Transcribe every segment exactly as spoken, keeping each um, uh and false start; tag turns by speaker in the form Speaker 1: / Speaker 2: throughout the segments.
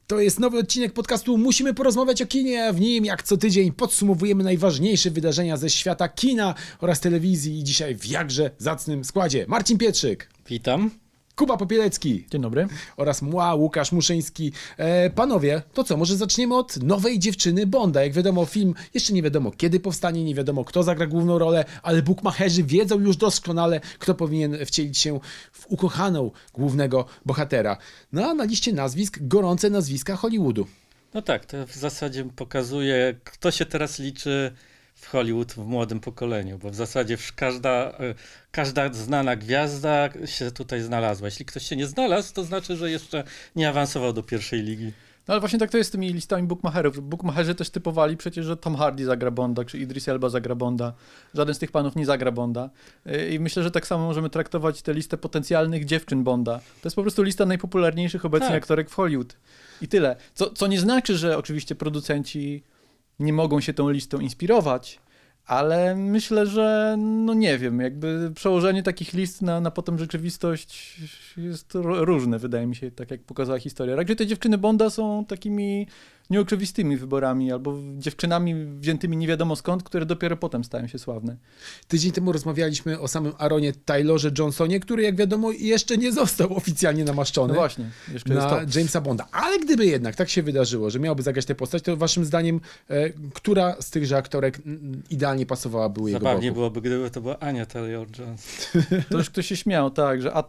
Speaker 1: To jest nowy odcinek podcastu Musimy porozmawiać o kinie. W nim jak co tydzień podsumowujemy najważniejsze wydarzenia ze świata kina oraz telewizji i dzisiaj w jakże zacnym składzie. Marcin Pietrzyk.
Speaker 2: Witam.
Speaker 1: Kuba Popielecki.
Speaker 3: Dzień dobry.
Speaker 1: Oraz mła Łukasz Muszyński. E, panowie, to co, może zaczniemy od nowej dziewczyny Bonda. Jak wiadomo, film jeszcze nie wiadomo kiedy powstanie, nie wiadomo kto zagra główną rolę, ale bukmacherzy wiedzą już doskonale, kto powinien wcielić się w ukochaną głównego bohatera. No a na liście nazwisk gorące nazwiska Hollywoodu.
Speaker 2: No tak, to w zasadzie pokazuje, kto się teraz liczy w Hollywood w młodym pokoleniu, bo w zasadzie każda, każda znana gwiazda się tutaj znalazła. Jeśli ktoś się nie znalazł, to znaczy, że jeszcze nie awansował do pierwszej ligi.
Speaker 3: No ale właśnie tak to jest z tymi listami bookmacherów. Bookmacherzy też typowali przecież, że Tom Hardy zagra Bonda, czy Idris Elba zagra Bonda. Żaden z tych panów nie zagra Bonda. I myślę, że tak samo możemy traktować tę listę potencjalnych dziewczyn Bonda. To jest po prostu lista najpopularniejszych obecnie
Speaker 2: tak.
Speaker 3: aktorek w Hollywood. I tyle. Co, co nie znaczy, że oczywiście producenci nie mogą się tą listą inspirować, ale myślę, że no nie wiem, jakby przełożenie takich list na, na potem rzeczywistość jest różne, wydaje mi się, tak jak pokazała historia. Raczej te dziewczyny Bonda są takimi nieoczywistymi wyborami albo dziewczynami wziętymi nie wiadomo skąd, które dopiero potem stają się sławne.
Speaker 1: Tydzień temu rozmawialiśmy o samym Aaronie Taylorze Johnsonie, który jak wiadomo jeszcze nie został oficjalnie namaszczony
Speaker 3: No właśnie, jeszcze
Speaker 1: na
Speaker 3: jest to.
Speaker 1: Jamesa Bonda. Ale gdyby jednak tak się wydarzyło, że miałby zagrać tę postać, to waszym zdaniem e, która z tychże aktorek m, idealnie pasowałaby jego boku?
Speaker 2: Zabawnie byłoby, gdyby to była Ania Taylor-Jones.
Speaker 3: To już ktoś się śmiał, tak, że A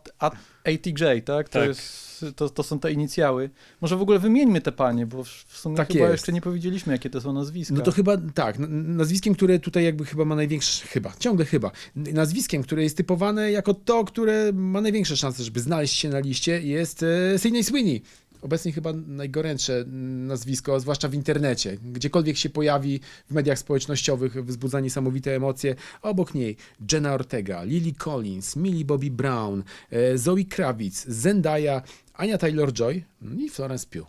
Speaker 3: T J, tak? To,
Speaker 2: Tak.
Speaker 3: jest, to, to są te inicjały. Może w ogóle wymieńmy te panie, bo w sumie
Speaker 1: Tak
Speaker 3: chyba
Speaker 1: jest.
Speaker 3: jeszcze nie powiedzieliśmy, jakie to są nazwiska.
Speaker 1: No to chyba tak, n- nazwiskiem, które tutaj jakby chyba ma największe, chyba, ciągle chyba, nazwiskiem, które jest typowane jako to, które ma największe szanse, żeby znaleźć się na liście, jest e, Sydney Sweeney. Obecnie chyba najgorętsze nazwisko, zwłaszcza w internecie. Gdziekolwiek się pojawi w mediach społecznościowych, wzbudza niesamowite emocje. Obok niej Jenna Ortega, Lily Collins, Millie Bobby Brown, e, Zoe Kravitz, Zendaya, Anya Taylor-Joy i Florence Pugh.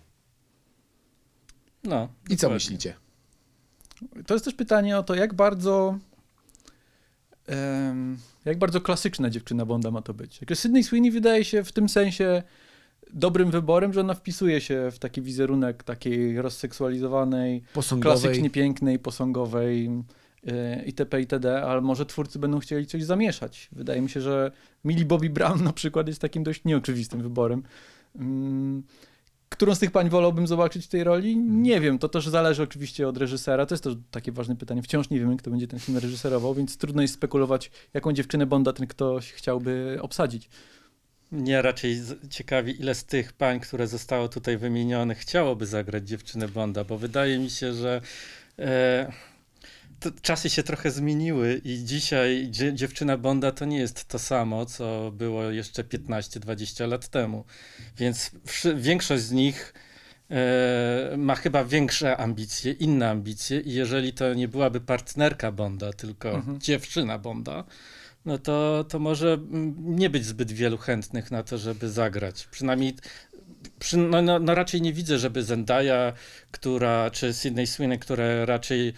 Speaker 2: No,
Speaker 1: I co
Speaker 2: dokładnie.
Speaker 1: myślicie?
Speaker 3: To jest też pytanie o to, jak bardzo em, jak bardzo klasyczna dziewczyna Bonda ma to być. Jak Sydney Sweeney wydaje się w tym sensie dobrym wyborem, że ona wpisuje się w taki wizerunek takiej rozseksualizowanej,
Speaker 1: Posągowej.
Speaker 3: klasycznie pięknej, posągowej yy, itp. itd., ale może twórcy będą chcieli coś zamieszać. Wydaje mi się, że Millie Bobby Brown na przykład jest takim dość nieoczywistym wyborem. Ym, Którą z tych pań wolałbym zobaczyć w tej roli? Nie wiem, to też zależy oczywiście od reżysera. To jest też takie ważne pytanie. Wciąż nie wiemy, kto będzie ten film reżyserował, więc trudno jest spekulować, jaką dziewczynę Bonda ten ktoś chciałby obsadzić.
Speaker 2: Mnie raczej z- ciekawi, ile z tych pań, które zostało tutaj wymienionych, chciałoby zagrać dziewczynę Bonda, bo wydaje mi się, że e, to czasy się trochę zmieniły i dzisiaj dzie- dziewczyna Bonda to nie jest to samo, co było jeszcze piętnaście dwadzieścia lat temu. Więc wszy- większość z nich e, ma chyba większe ambicje, inne ambicje i jeżeli to nie byłaby partnerka Bonda, tylko
Speaker 3: Mhm.
Speaker 2: dziewczyna Bonda, no to, to może mm, nie być zbyt wielu chętnych na to, żeby zagrać. Przynajmniej przy, no, no, no raczej nie widzę, żeby Zendaya, która, czy Sydney Sweeney, które raczej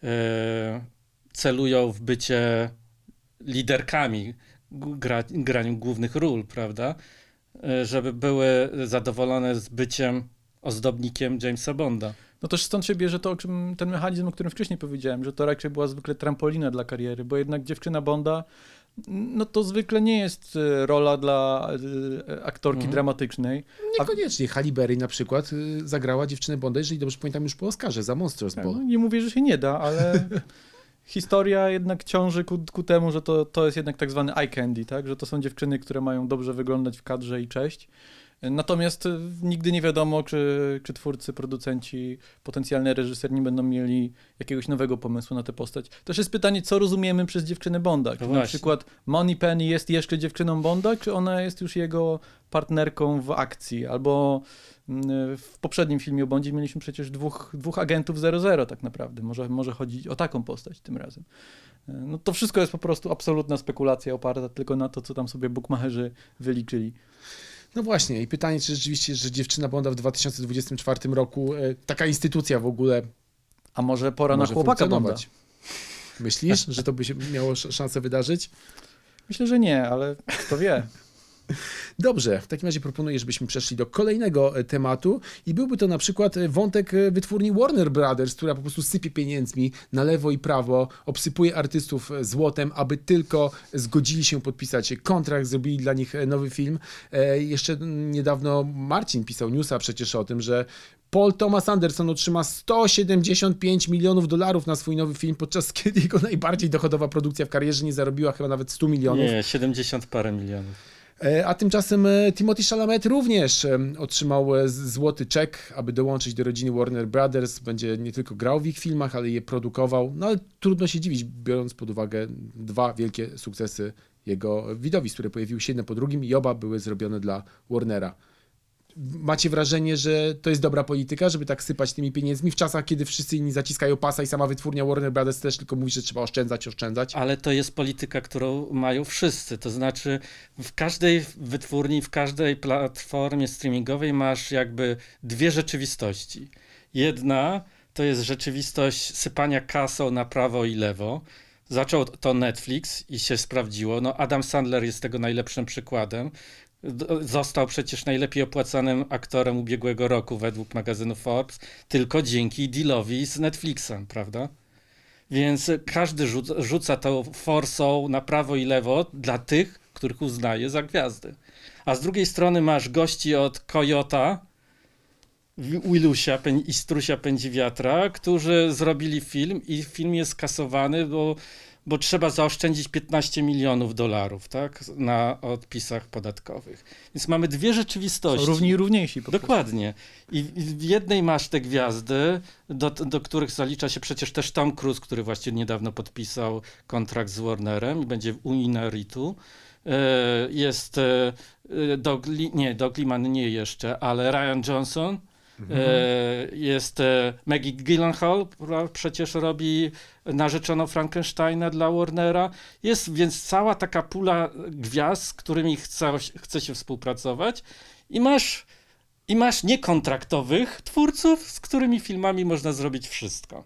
Speaker 2: e, celują w bycie liderkami g- gra, graniu głównych ról, prawda? E, żeby były zadowolone z byciem ozdobnikiem Jamesa Bonda.
Speaker 3: No też stąd się bierze to, o czym, ten mechanizm, o którym wcześniej powiedziałem, że to raczej była zwykle trampolina dla kariery, bo jednak dziewczyna Bonda, no to zwykle nie jest e, rola dla e, aktorki
Speaker 2: Mhm.
Speaker 3: dramatycznej.
Speaker 1: Niekoniecznie. Halle Berry na przykład y, zagrała dziewczynę Bonda, jeżeli dobrze pamiętam, już po Oscarze za Monsters Ball.
Speaker 3: No, nie mówię, że się nie da, ale historia jednak ciąży ku, ku temu, że to, to jest jednak tak zwany eye candy, tak? Że to są dziewczyny, które mają dobrze wyglądać w kadrze i cześć. Natomiast e, nigdy nie wiadomo, czy, czy twórcy, producenci, potencjalny reżyser nie będą mieli jakiegoś nowego pomysłu na tę postać. Też jest pytanie, co rozumiemy przez dziewczynę Bonda. Czy
Speaker 2: No
Speaker 3: na
Speaker 2: właśnie.
Speaker 3: przykład Moneypenny jest jeszcze dziewczyną Bonda, czy ona jest już jego partnerką w akcji? Albo mm, w poprzednim filmie o Bondzie mieliśmy przecież dwóch, dwóch agentów zero zero tak naprawdę. Może, może chodzić o taką postać tym razem. E, No to wszystko jest po prostu absolutna spekulacja oparta tylko na to, co tam sobie bookmacherzy wyliczyli.
Speaker 1: No właśnie i pytanie, czy rzeczywiście, że dziewczyna Bonda w dwa tysiące dwudziestym czwartym roku, e, taka instytucja w ogóle
Speaker 3: A może pora
Speaker 1: może
Speaker 3: na chłopaka Bonda?
Speaker 1: funkcjonować. Myślisz, że to by się miało sz- szansę wydarzyć?
Speaker 3: Myślę, że nie, ale kto wie.
Speaker 1: Dobrze, w takim razie proponuję, żebyśmy przeszli do kolejnego e, tematu i byłby to na przykład e, wątek e, wytwórni Warner Brothers, która po prostu sypie pieniędzmi na lewo i prawo, obsypuje artystów e, złotem, aby tylko zgodzili się podpisać kontrakt, zrobili dla nich e, nowy film. E, Jeszcze niedawno Marcin pisał newsa przecież o tym, że Paul Thomas Anderson otrzyma sto siedemdziesiąt pięć milionów dolarów na swój nowy film, podczas kiedy jego najbardziej dochodowa produkcja w karierze nie zarobiła chyba nawet stu milionów.
Speaker 2: Nie, siedemdziesiąt parę milionów.
Speaker 1: A tymczasem Timothée Chalamet również otrzymał z- złoty czek, aby dołączyć do rodziny Warner Brothers. Będzie nie tylko grał w ich filmach, ale je produkował. No ale trudno się dziwić, biorąc pod uwagę dwa wielkie sukcesy jego widowisk, które pojawiły się jedno po drugim i oba były zrobione dla Warnera. Macie wrażenie, że to jest dobra polityka, żeby tak sypać tymi pieniędzmi w czasach, kiedy wszyscy inni zaciskają pasa i sama wytwórnia Warner Brothers też tylko mówi, że trzeba oszczędzać, oszczędzać?
Speaker 2: Ale to jest polityka, którą mają wszyscy. To znaczy w każdej wytwórni, w każdej platformie streamingowej masz jakby dwie rzeczywistości. Jedna to jest rzeczywistość sypania kasą na prawo i lewo. Zaczął to Netflix i się sprawdziło. No Adam Sandler jest tego najlepszym przykładem. D- Został przecież najlepiej opłacanym aktorem ubiegłego roku według magazynu Forbes, tylko dzięki dealowi z Netflixem, prawda? Więc każdy rzuca, rzuca tą forsą na prawo i lewo dla tych, których uznaje za gwiazdy. A z drugiej strony masz gości od Kojota, Willusia Pę- i Strusia Pędzi Wiatra, którzy zrobili film i film jest skasowany, bo, bo trzeba zaoszczędzić piętnaście milionów dolarów, tak, na odpisach podatkowych. Więc mamy dwie rzeczywistości.
Speaker 3: Są równi i równiejsi. Po prostu.
Speaker 2: Dokładnie. I i w jednej masz te gwiazdy, do, do których zalicza się przecież też Tom Cruise, który właśnie niedawno podpisał kontrakt z Warnerem i będzie u Inaritu. E, Jest e, Doug, Li- nie, Doug Liman nie jeszcze, ale Ryan Johnson. E, Jest e, Maggie Gyllenhaal, która przecież robi narzeczoną Frankensteina dla Warnera. Jest więc cała taka pula gwiazd, z którymi chce, chce się współpracować i masz, i masz niekontraktowych twórców, z którymi filmami można zrobić wszystko.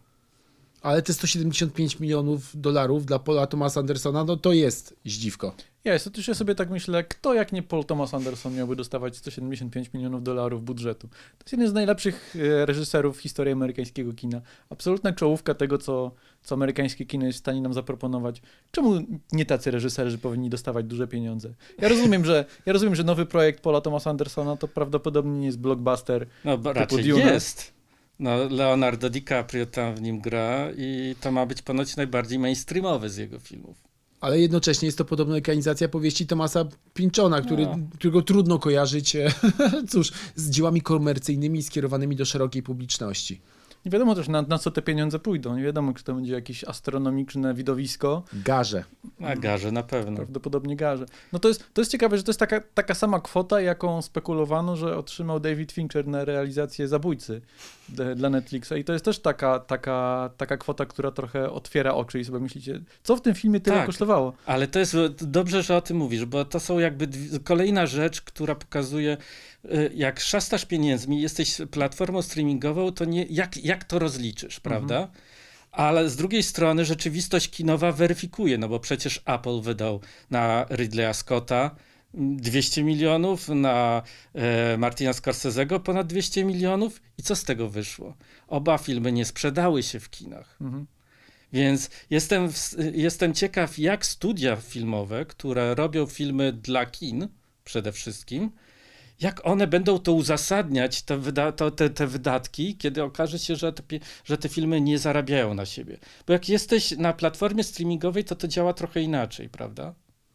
Speaker 1: Ale te sto siedemdziesiąt pięć milionów dolarów dla Paula Thomasa Andersona, no to jest zdziwko.
Speaker 3: Ja, jest, otóż ja sobie tak myślę, kto jak nie Paul Thomas Anderson miałby dostawać sto siedemdziesiąt pięć milionów dolarów budżetu. To jest jeden z najlepszych e, reżyserów w historii amerykańskiego kina. Absolutna czołówka tego, co, co amerykańskie kino jest w stanie nam zaproponować. Czemu nie tacy reżyserzy powinni dostawać duże pieniądze? Ja rozumiem, że, ja rozumiem, że nowy projekt Paula Thomasa Andersona to prawdopodobnie nie jest blockbuster.
Speaker 2: No bo
Speaker 3: Typu
Speaker 2: raczej
Speaker 3: Dune.
Speaker 2: jest. No, Leonardo DiCaprio tam w nim gra i to ma być ponoć najbardziej mainstreamowy z jego filmów.
Speaker 1: Ale jednocześnie jest to podobna ekranizacja powieści Thomasa Pynchona, który,
Speaker 2: No.
Speaker 1: którego trudno kojarzyć, e, cóż, z dziełami komercyjnymi skierowanymi do szerokiej publiczności.
Speaker 3: Nie wiadomo też, na, na co te pieniądze pójdą. Nie wiadomo, czy to będzie jakieś astronomiczne widowisko.
Speaker 1: Garze.
Speaker 2: A garze na pewno.
Speaker 3: Prawdopodobnie garze. No to jest, to jest ciekawe, że to jest taka, taka sama kwota, jaką spekulowano, że otrzymał David Fincher na realizację Zabójcy dla, dla Netflixa. I to jest też taka, taka, taka kwota, która trochę otwiera oczy i sobie myślicie, co w tym filmie tyle
Speaker 2: Tak.
Speaker 3: kosztowało?
Speaker 2: Ale to jest dobrze, że o tym mówisz, bo to są jakby dwie, kolejna rzecz, która pokazuje, y, jak szastasz pieniędzmi, jesteś platformą streamingową, to nie, jak, jak to rozliczysz, prawda? Ale z drugiej strony rzeczywistość kinowa weryfikuje, no bo przecież Apple wydał na Ridleya Scotta dwieście milionów, na e, Martina Scorsese'ego ponad dwieście milionów i co z tego wyszło? Oba filmy nie sprzedały się w kinach.
Speaker 3: Mhm.
Speaker 2: Więc jestem, w- jestem ciekaw, jak studia filmowe, które robią filmy dla kin przede wszystkim, jak one będą to uzasadniać, te, wyda- to, te, te wydatki, kiedy okaże się, że te, pie- że te filmy nie zarabiają na siebie. Bo jak jesteś na platformie streamingowej, to to działa trochę inaczej, prawda?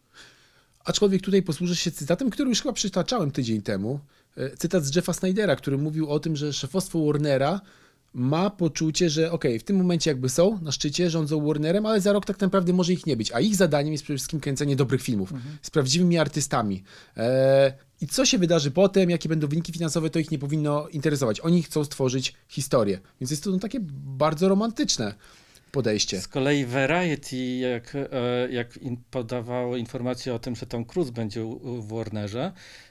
Speaker 1: Aczkolwiek tutaj posłużę się cytatem, który już chyba przytaczałem tydzień temu. E, Cytat z Jeffa Snydera, który mówił o tym, że szefostwo Warnera ma poczucie, że okej, okay, w tym momencie jakby są na szczycie, rządzą Warnerem, ale za rok tak naprawdę może ich nie być. A ich zadaniem jest przede wszystkim kręcenie dobrych filmów mhm. z prawdziwymi artystami. E, I co się wydarzy potem, jakie będą wyniki finansowe, to ich nie powinno interesować. Oni chcą stworzyć historię. Więc jest to no, takie bardzo romantyczne podejście.
Speaker 2: Z kolei Variety, jak, e, jak in, podawało informację o tym, że Tom Cruise będzie u- w Warnerze,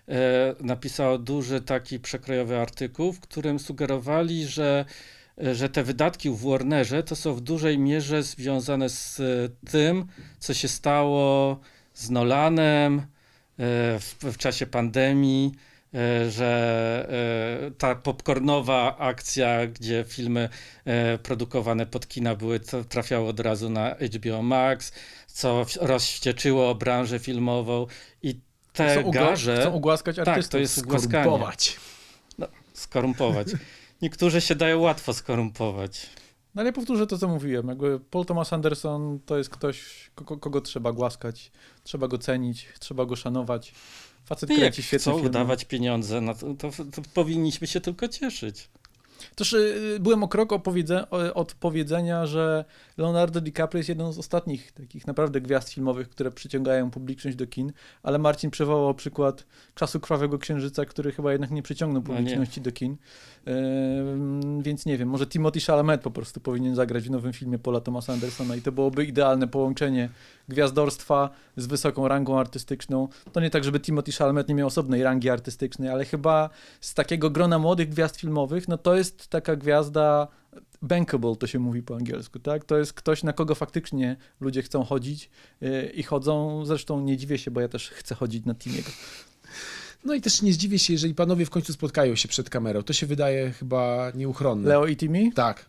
Speaker 2: e, napisało duży taki przekrojowy artykuł, w którym sugerowali, że, e, że te wydatki w Warnerze to są w dużej mierze związane z e, tym, co się stało z Nolanem, w, w czasie pandemii, że ta popcornowa akcja, gdzie filmy produkowane pod kina były, to trafiało od razu na H B O Max, co rozwścieczyło branżę filmową i te
Speaker 3: chcą
Speaker 2: garze...
Speaker 3: Chcą ugłaskać artystów.
Speaker 2: Tak, to jest ugłaskanie.
Speaker 1: Skorumpować.
Speaker 2: No, skorumpować. Niektórzy się dają łatwo skorumpować.
Speaker 3: No ale powtórzę to, co mówiłem. Jakby Paul Thomas Anderson to jest ktoś, kogo, kogo trzeba głaskać, trzeba go cenić, trzeba go szanować. Facet
Speaker 2: I jak
Speaker 3: kręci świetne
Speaker 2: chcą
Speaker 3: filmy.
Speaker 2: wydawać pieniądze, no to, to, to powinniśmy się tylko cieszyć.
Speaker 3: Toż y, byłem o krok opowiedze, od powiedzenia, że Leonardo DiCaprio jest jedną z ostatnich takich naprawdę gwiazd filmowych, które przyciągają publiczność do kin, ale Marcin przywołał przykład Czasu Krwawego Księżyca, który chyba jednak nie przyciągnął publiczności do kin. Y, więc nie wiem, może Timothée Chalamet po prostu powinien zagrać w nowym filmie Paula Thomasa Andersona i to byłoby idealne połączenie gwiazdorstwa z wysoką rangą artystyczną. To nie tak, żeby Timothée Chalamet nie miał osobnej rangi artystycznej, ale chyba z takiego grona młodych gwiazd filmowych, no to jest taka gwiazda bankable, to się mówi po angielsku, tak? To jest ktoś, na kogo faktycznie ludzie chcą chodzić yy, i chodzą. Zresztą nie dziwię się, bo ja też chcę chodzić na Timiego.
Speaker 1: No i też nie zdziwię się, jeżeli panowie w końcu spotkają się przed kamerą. To się wydaje chyba nieuchronne.
Speaker 3: Leo i Timmy?
Speaker 1: Tak.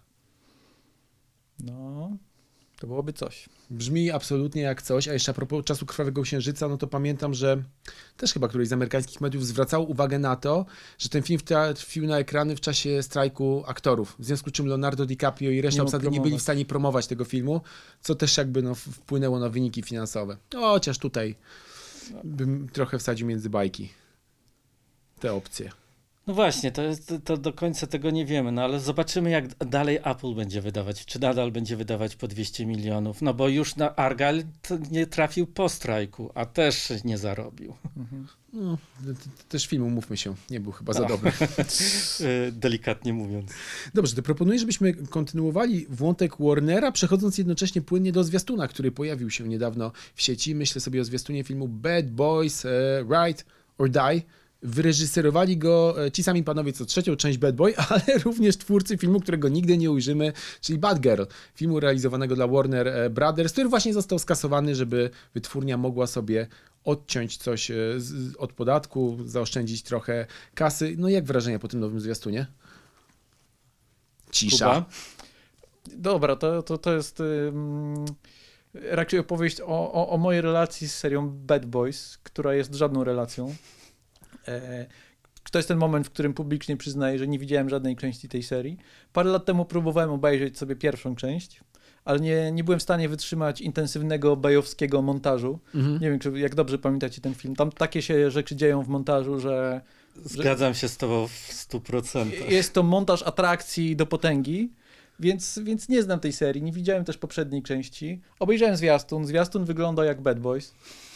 Speaker 3: No, to byłoby coś.
Speaker 1: Brzmi absolutnie jak coś, a jeszcze a propos Czasu Krwawego Księżyca, no to pamiętam, że też chyba któryś z amerykańskich mediów zwracał uwagę na to, że ten film trafił na ekrany w czasie strajku aktorów, w związku z czym Leonardo DiCaprio i reszta
Speaker 3: Nie mógł
Speaker 1: obsady nie byli
Speaker 3: promować.
Speaker 1: w stanie promować tego filmu, co też jakby no, wpłynęło na wyniki finansowe. Chociaż tutaj bym trochę wsadził między bajki te opcje.
Speaker 2: No właśnie, to, jest, to do końca tego nie wiemy, no ale zobaczymy, jak dalej Apple będzie wydawać, czy nadal będzie wydawać po dwieście milionów, no bo już na Argyle nie trafił po strajku, a też nie zarobił.
Speaker 3: Mhm.
Speaker 1: No, t- t- też film, umówmy się, nie był chyba za
Speaker 2: Tak.
Speaker 1: dobry.
Speaker 2: Y, Delikatnie mówiąc.
Speaker 1: Dobrze, to proponuję, żebyśmy kontynuowali wątek Warnera, przechodząc jednocześnie płynnie do zwiastuna, który pojawił się niedawno w sieci. Myślę sobie o zwiastunie filmu Bad Boys, e, Ride or Die. Wyreżyserowali go ci sami panowie, co trzecią część Bad Boy, ale również twórcy filmu, którego nigdy nie ujrzymy, czyli Bad Girl, filmu realizowanego dla Warner Brothers, który właśnie został skasowany, żeby wytwórnia mogła sobie odciąć coś z, od podatku, zaoszczędzić trochę kasy. No jak wrażenia po tym nowym zwiastunie? Cisza.
Speaker 2: Kuba?
Speaker 3: Dobra, to, to, to jest ym, raczej opowieść o, o, o mojej relacji z serią Bad Boys, która jest żadną relacją. E, to jest ten moment, w którym publicznie przyznaję, że nie widziałem żadnej części tej serii. Parę lat temu próbowałem obejrzeć sobie pierwszą część, ale nie, nie byłem w stanie wytrzymać intensywnego bajowskiego montażu.
Speaker 1: Mhm.
Speaker 3: Nie wiem, czy jak dobrze pamiętacie ten film. Tam takie się rzeczy dzieją w montażu, że
Speaker 2: Zgadzam się z tobą w stu procentach.
Speaker 3: jest to montaż atrakcji do potęgi, więc, więc nie znam tej serii. Nie widziałem też poprzedniej części. Obejrzałem zwiastun. Zwiastun wygląda jak Bad Boys.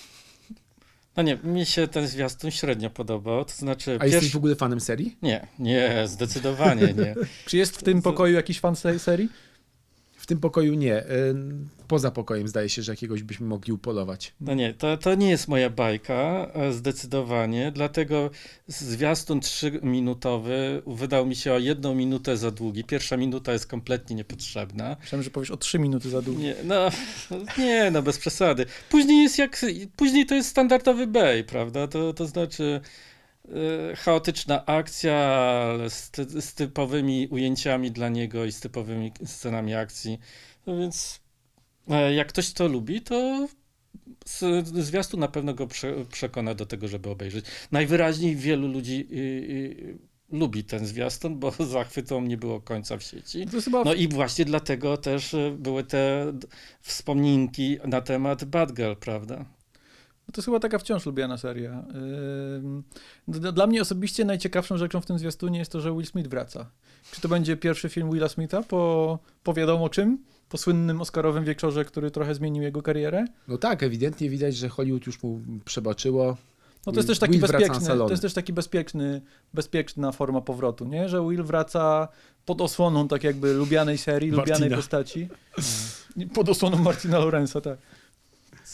Speaker 2: No nie, mi się ten zwiastun średnio podobał, to znaczy...
Speaker 1: A jesteś
Speaker 2: pierwszy-
Speaker 1: w ogóle fanem serii?
Speaker 2: Nie, nie, zdecydowanie nie.
Speaker 3: Czy jest w tym pokoju jakiś fan se- serii?
Speaker 1: W tym pokoju nie. Y, Poza pokojem zdaje się, że jakiegoś byśmy mogli upolować.
Speaker 2: No nie, to, to nie jest moja bajka, e, zdecydowanie, dlatego zwiastun trzyminutowy wydał mi się o jedną minutę za długi. Pierwsza minuta jest kompletnie niepotrzebna.
Speaker 3: Myślałem, że powiesz o trzy minuty za długo.
Speaker 2: Nie, no, nie, no bez przesady. Później jest jak, później to jest standardowy Bay, prawda? To, to znaczy e, chaotyczna akcja ale z, ty, z typowymi ujęciami dla niego i z typowymi scenami akcji. No więc e, jak ktoś to lubi, to z, zwiastun na pewno go prze, przekona do tego, żeby obejrzeć. Najwyraźniej wielu ludzi y, y, lubi ten zwiastun, bo zachwytom nie było końca w sieci.
Speaker 3: To jest chyba
Speaker 2: No i właśnie dlatego też y, były te d- wspomnienki na temat Bad Girl, prawda?
Speaker 3: To jest chyba taka wciąż lubiana seria. Ym, d- Dla mnie osobiście najciekawszą rzeczą w tym zwiastunie jest to, że Will Smith wraca. Czy to będzie pierwszy film Willa Smitha po, po wiadomo czym? Po słynnym Oscarowym wieczorze, który trochę zmienił jego karierę?
Speaker 1: No tak, ewidentnie widać, że Hollywood już mu przebaczyło.
Speaker 3: No to jest
Speaker 1: Will-
Speaker 3: też taki
Speaker 1: Will wraca na
Speaker 3: bezpieczny,
Speaker 1: salony.
Speaker 3: to jest też taki bezpieczny, bezpieczna forma powrotu, nie? Że Will wraca pod osłoną tak jakby lubianej serii,
Speaker 1: Martina.
Speaker 3: lubianej postaci. Pod osłoną Martina Lorenza, tak.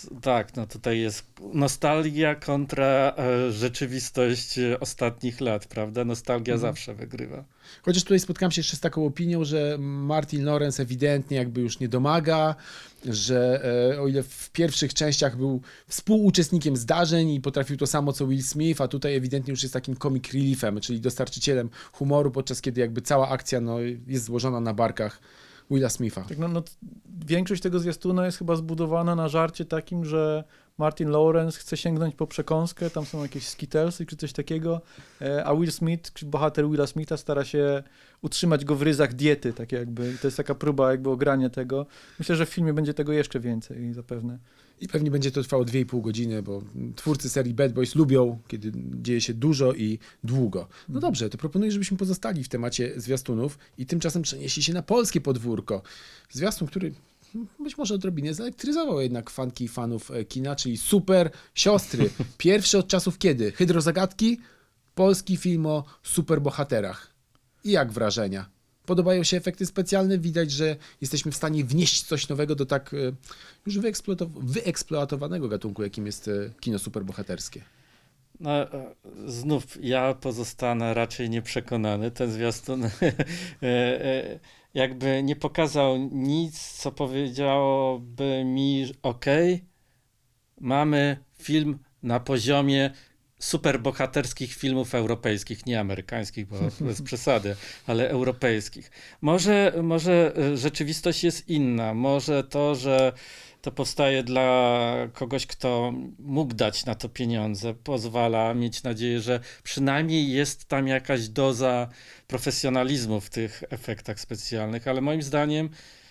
Speaker 2: tak, no tutaj jest nostalgia kontra e, rzeczywistość e, ostatnich lat, prawda? Nostalgia
Speaker 1: Mhm.
Speaker 2: zawsze wygrywa.
Speaker 1: Chociaż tutaj spotkałem się jeszcze z taką opinią, że Martin Lawrence ewidentnie jakby już nie domaga, że e, o ile w pierwszych częściach był współuczestnikiem zdarzeń i potrafił to samo co Will Smith, a tutaj ewidentnie już jest takim comic reliefem, czyli dostarczycielem humoru, podczas kiedy jakby cała akcja no, jest złożona na barkach Willa Smitha.
Speaker 3: Tak, no, no, większość tego zwiastuna jest chyba zbudowana na żarcie takim, że Martin Lawrence chce sięgnąć po przekąskę, tam są jakieś Skittlesy czy coś takiego, e, a Will Smith, czy bohater Willa Smitha stara się utrzymać go w ryzach diety, tak jakby. I to jest taka próba jakby ogrania tego. Myślę, że w filmie będzie tego jeszcze więcej zapewne.
Speaker 1: I pewnie będzie to trwało dwie i pół godziny, bo twórcy serii Bad Boys lubią, kiedy dzieje się dużo i długo. No dobrze, to proponuję, żebyśmy pozostali w temacie zwiastunów i tymczasem przenieśli się na polskie podwórko. Zwiastun, który być może odrobinę zelektryzował jednak fanki i fanów kina, czyli Super Siostry. Pierwszy od czasów kiedy? Hydrozagadki? Polski film o superbohaterach. I jak wrażenia? Podobają się efekty specjalne? Widać, że jesteśmy w stanie wnieść coś nowego do tak e, już wyeksploatow- wyeksploatowanego gatunku, jakim jest e, kino superbohaterskie.
Speaker 2: No, e, znów ja pozostanę raczej nieprzekonany. Ten zwiastun e, e, jakby nie pokazał nic, co powiedziałoby mi, okej, mamy film na poziomie superbohaterskich filmów europejskich, nie amerykańskich, bo bez przesady, ale europejskich. Może, może rzeczywistość jest inna, może to, że to powstaje dla kogoś, kto mógł dać na to pieniądze, pozwala mieć nadzieję, że przynajmniej jest tam jakaś doza profesjonalizmu w tych efektach specjalnych, ale moim zdaniem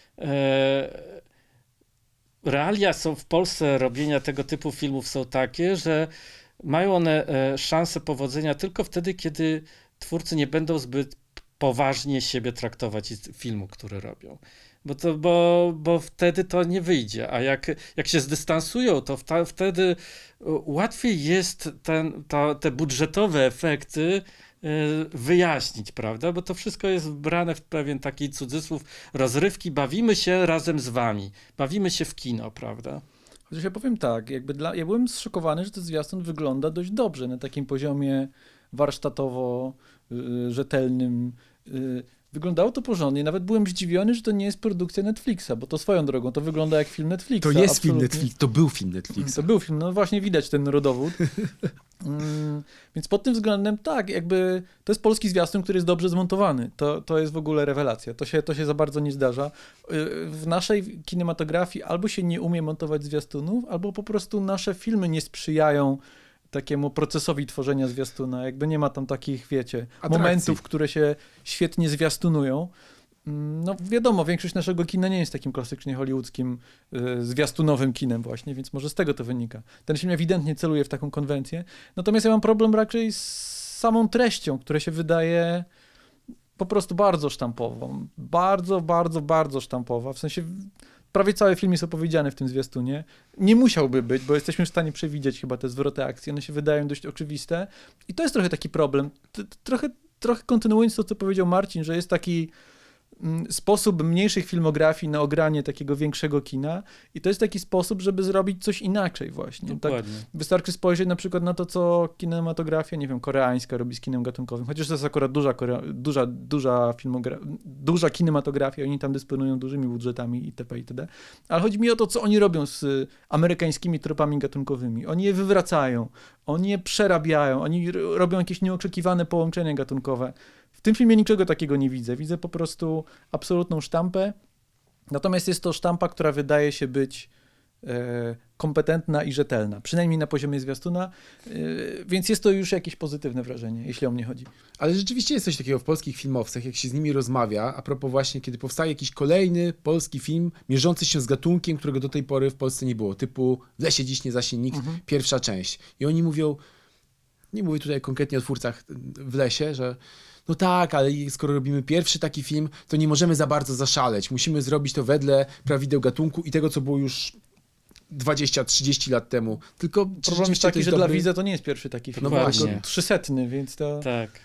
Speaker 2: e, realia są w Polsce robienia tego typu filmów są takie, że mają one e, szansę powodzenia tylko wtedy, kiedy twórcy nie będą zbyt poważnie siebie traktować i filmu, który robią. Bo, to, bo, bo wtedy to nie wyjdzie, a jak, jak się zdystansują, to wta, wtedy łatwiej jest ten, ta, te budżetowe efekty e, wyjaśnić, prawda? Bo to wszystko jest wbrane w pewien taki cudzysłów rozrywki, bawimy się razem z wami, bawimy się w kino, prawda?
Speaker 3: Chociaż ja powiem tak, jakby dla, ja byłem zszokowany, że ten zwiastun wygląda dość dobrze na takim poziomie warsztatowo-rzetelnym. Wyglądało to porządnie. Nawet byłem zdziwiony, że to nie jest produkcja Netflixa, bo to swoją drogą, to wygląda jak film Netflixa.
Speaker 1: To jest
Speaker 3: absolutnie.
Speaker 1: film Netflix, to był film Netflixa.
Speaker 3: To był film, no właśnie widać ten rodowód. mm, więc pod tym względem tak, jakby to jest polski zwiastun, który jest dobrze zmontowany. To, to jest w ogóle rewelacja. To się, to się za bardzo nie zdarza. W naszej kinematografii albo się nie umie montować zwiastunów, albo po prostu nasze filmy nie sprzyjają takiemu procesowi tworzenia zwiastuna. Jakby nie ma tam takich, wiecie,
Speaker 1: Atrakcji.
Speaker 3: momentów, które się świetnie zwiastunują. No wiadomo, większość naszego kina nie jest takim klasycznie hollywoodzkim, y, zwiastunowym kinem właśnie, więc może z tego to wynika. Ten film ewidentnie celuje w taką konwencję. Natomiast ja mam problem raczej z samą treścią, która się wydaje po prostu bardzo sztampową. Bardzo, bardzo, bardzo sztampowa. W sensie prawie cały film jest opowiedziany w tym zwiastunie. Nie musiałby być, bo jesteśmy w stanie przewidzieć chyba te zwroty akcji. One się wydają dość oczywiste. I to jest trochę taki problem. T- Trochę, trochę kontynuując to, co powiedział Marcin, że jest taki sposób mniejszych filmografii na ogranie takiego większego kina i to jest taki sposób, żeby zrobić coś inaczej właśnie.
Speaker 2: Dokładnie.
Speaker 3: Tak, wystarczy spojrzeć na przykład na to, co kinematografia, nie wiem, koreańska robi z kinem gatunkowym, chociaż to jest akurat duża, korea- duża, duża, filmogra- duża kinematografia, oni tam dysponują dużymi budżetami itp., itd., ale chodzi mi o to, co oni robią z amerykańskimi tropami gatunkowymi. Oni je wywracają, oni je przerabiają, oni r- robią jakieś nieoczekiwane połączenia gatunkowe. W tym filmie niczego takiego nie widzę. Widzę po prostu absolutną sztampę. Natomiast jest to sztampa, która wydaje się być e, kompetentna i rzetelna. Przynajmniej na poziomie zwiastuna. E, więc jest to już jakieś pozytywne wrażenie, jeśli o mnie chodzi.
Speaker 1: Ale rzeczywiście jest coś takiego w polskich filmowcach, jak się z nimi rozmawia, a propos właśnie, kiedy powstaje jakiś kolejny polski film mierzący się z gatunkiem, którego do tej pory w Polsce nie było, typu W lesie dziś nie zaśnie nikt, mhm. pierwsza część. I oni mówią, nie mówię tutaj konkretnie o twórcach w lesie, że no tak, ale skoro robimy pierwszy taki film, to nie możemy za bardzo zaszaleć. Musimy zrobić to wedle prawideł gatunku i tego, co było już dwadzieścia trzydzieści lat temu. Tylko
Speaker 3: problem jest taki, że
Speaker 1: dobry...
Speaker 3: dla widza to nie jest pierwszy taki film.
Speaker 1: No
Speaker 3: właśnie.
Speaker 1: właśnie.
Speaker 3: Trzysetny, więc to...
Speaker 2: Tak.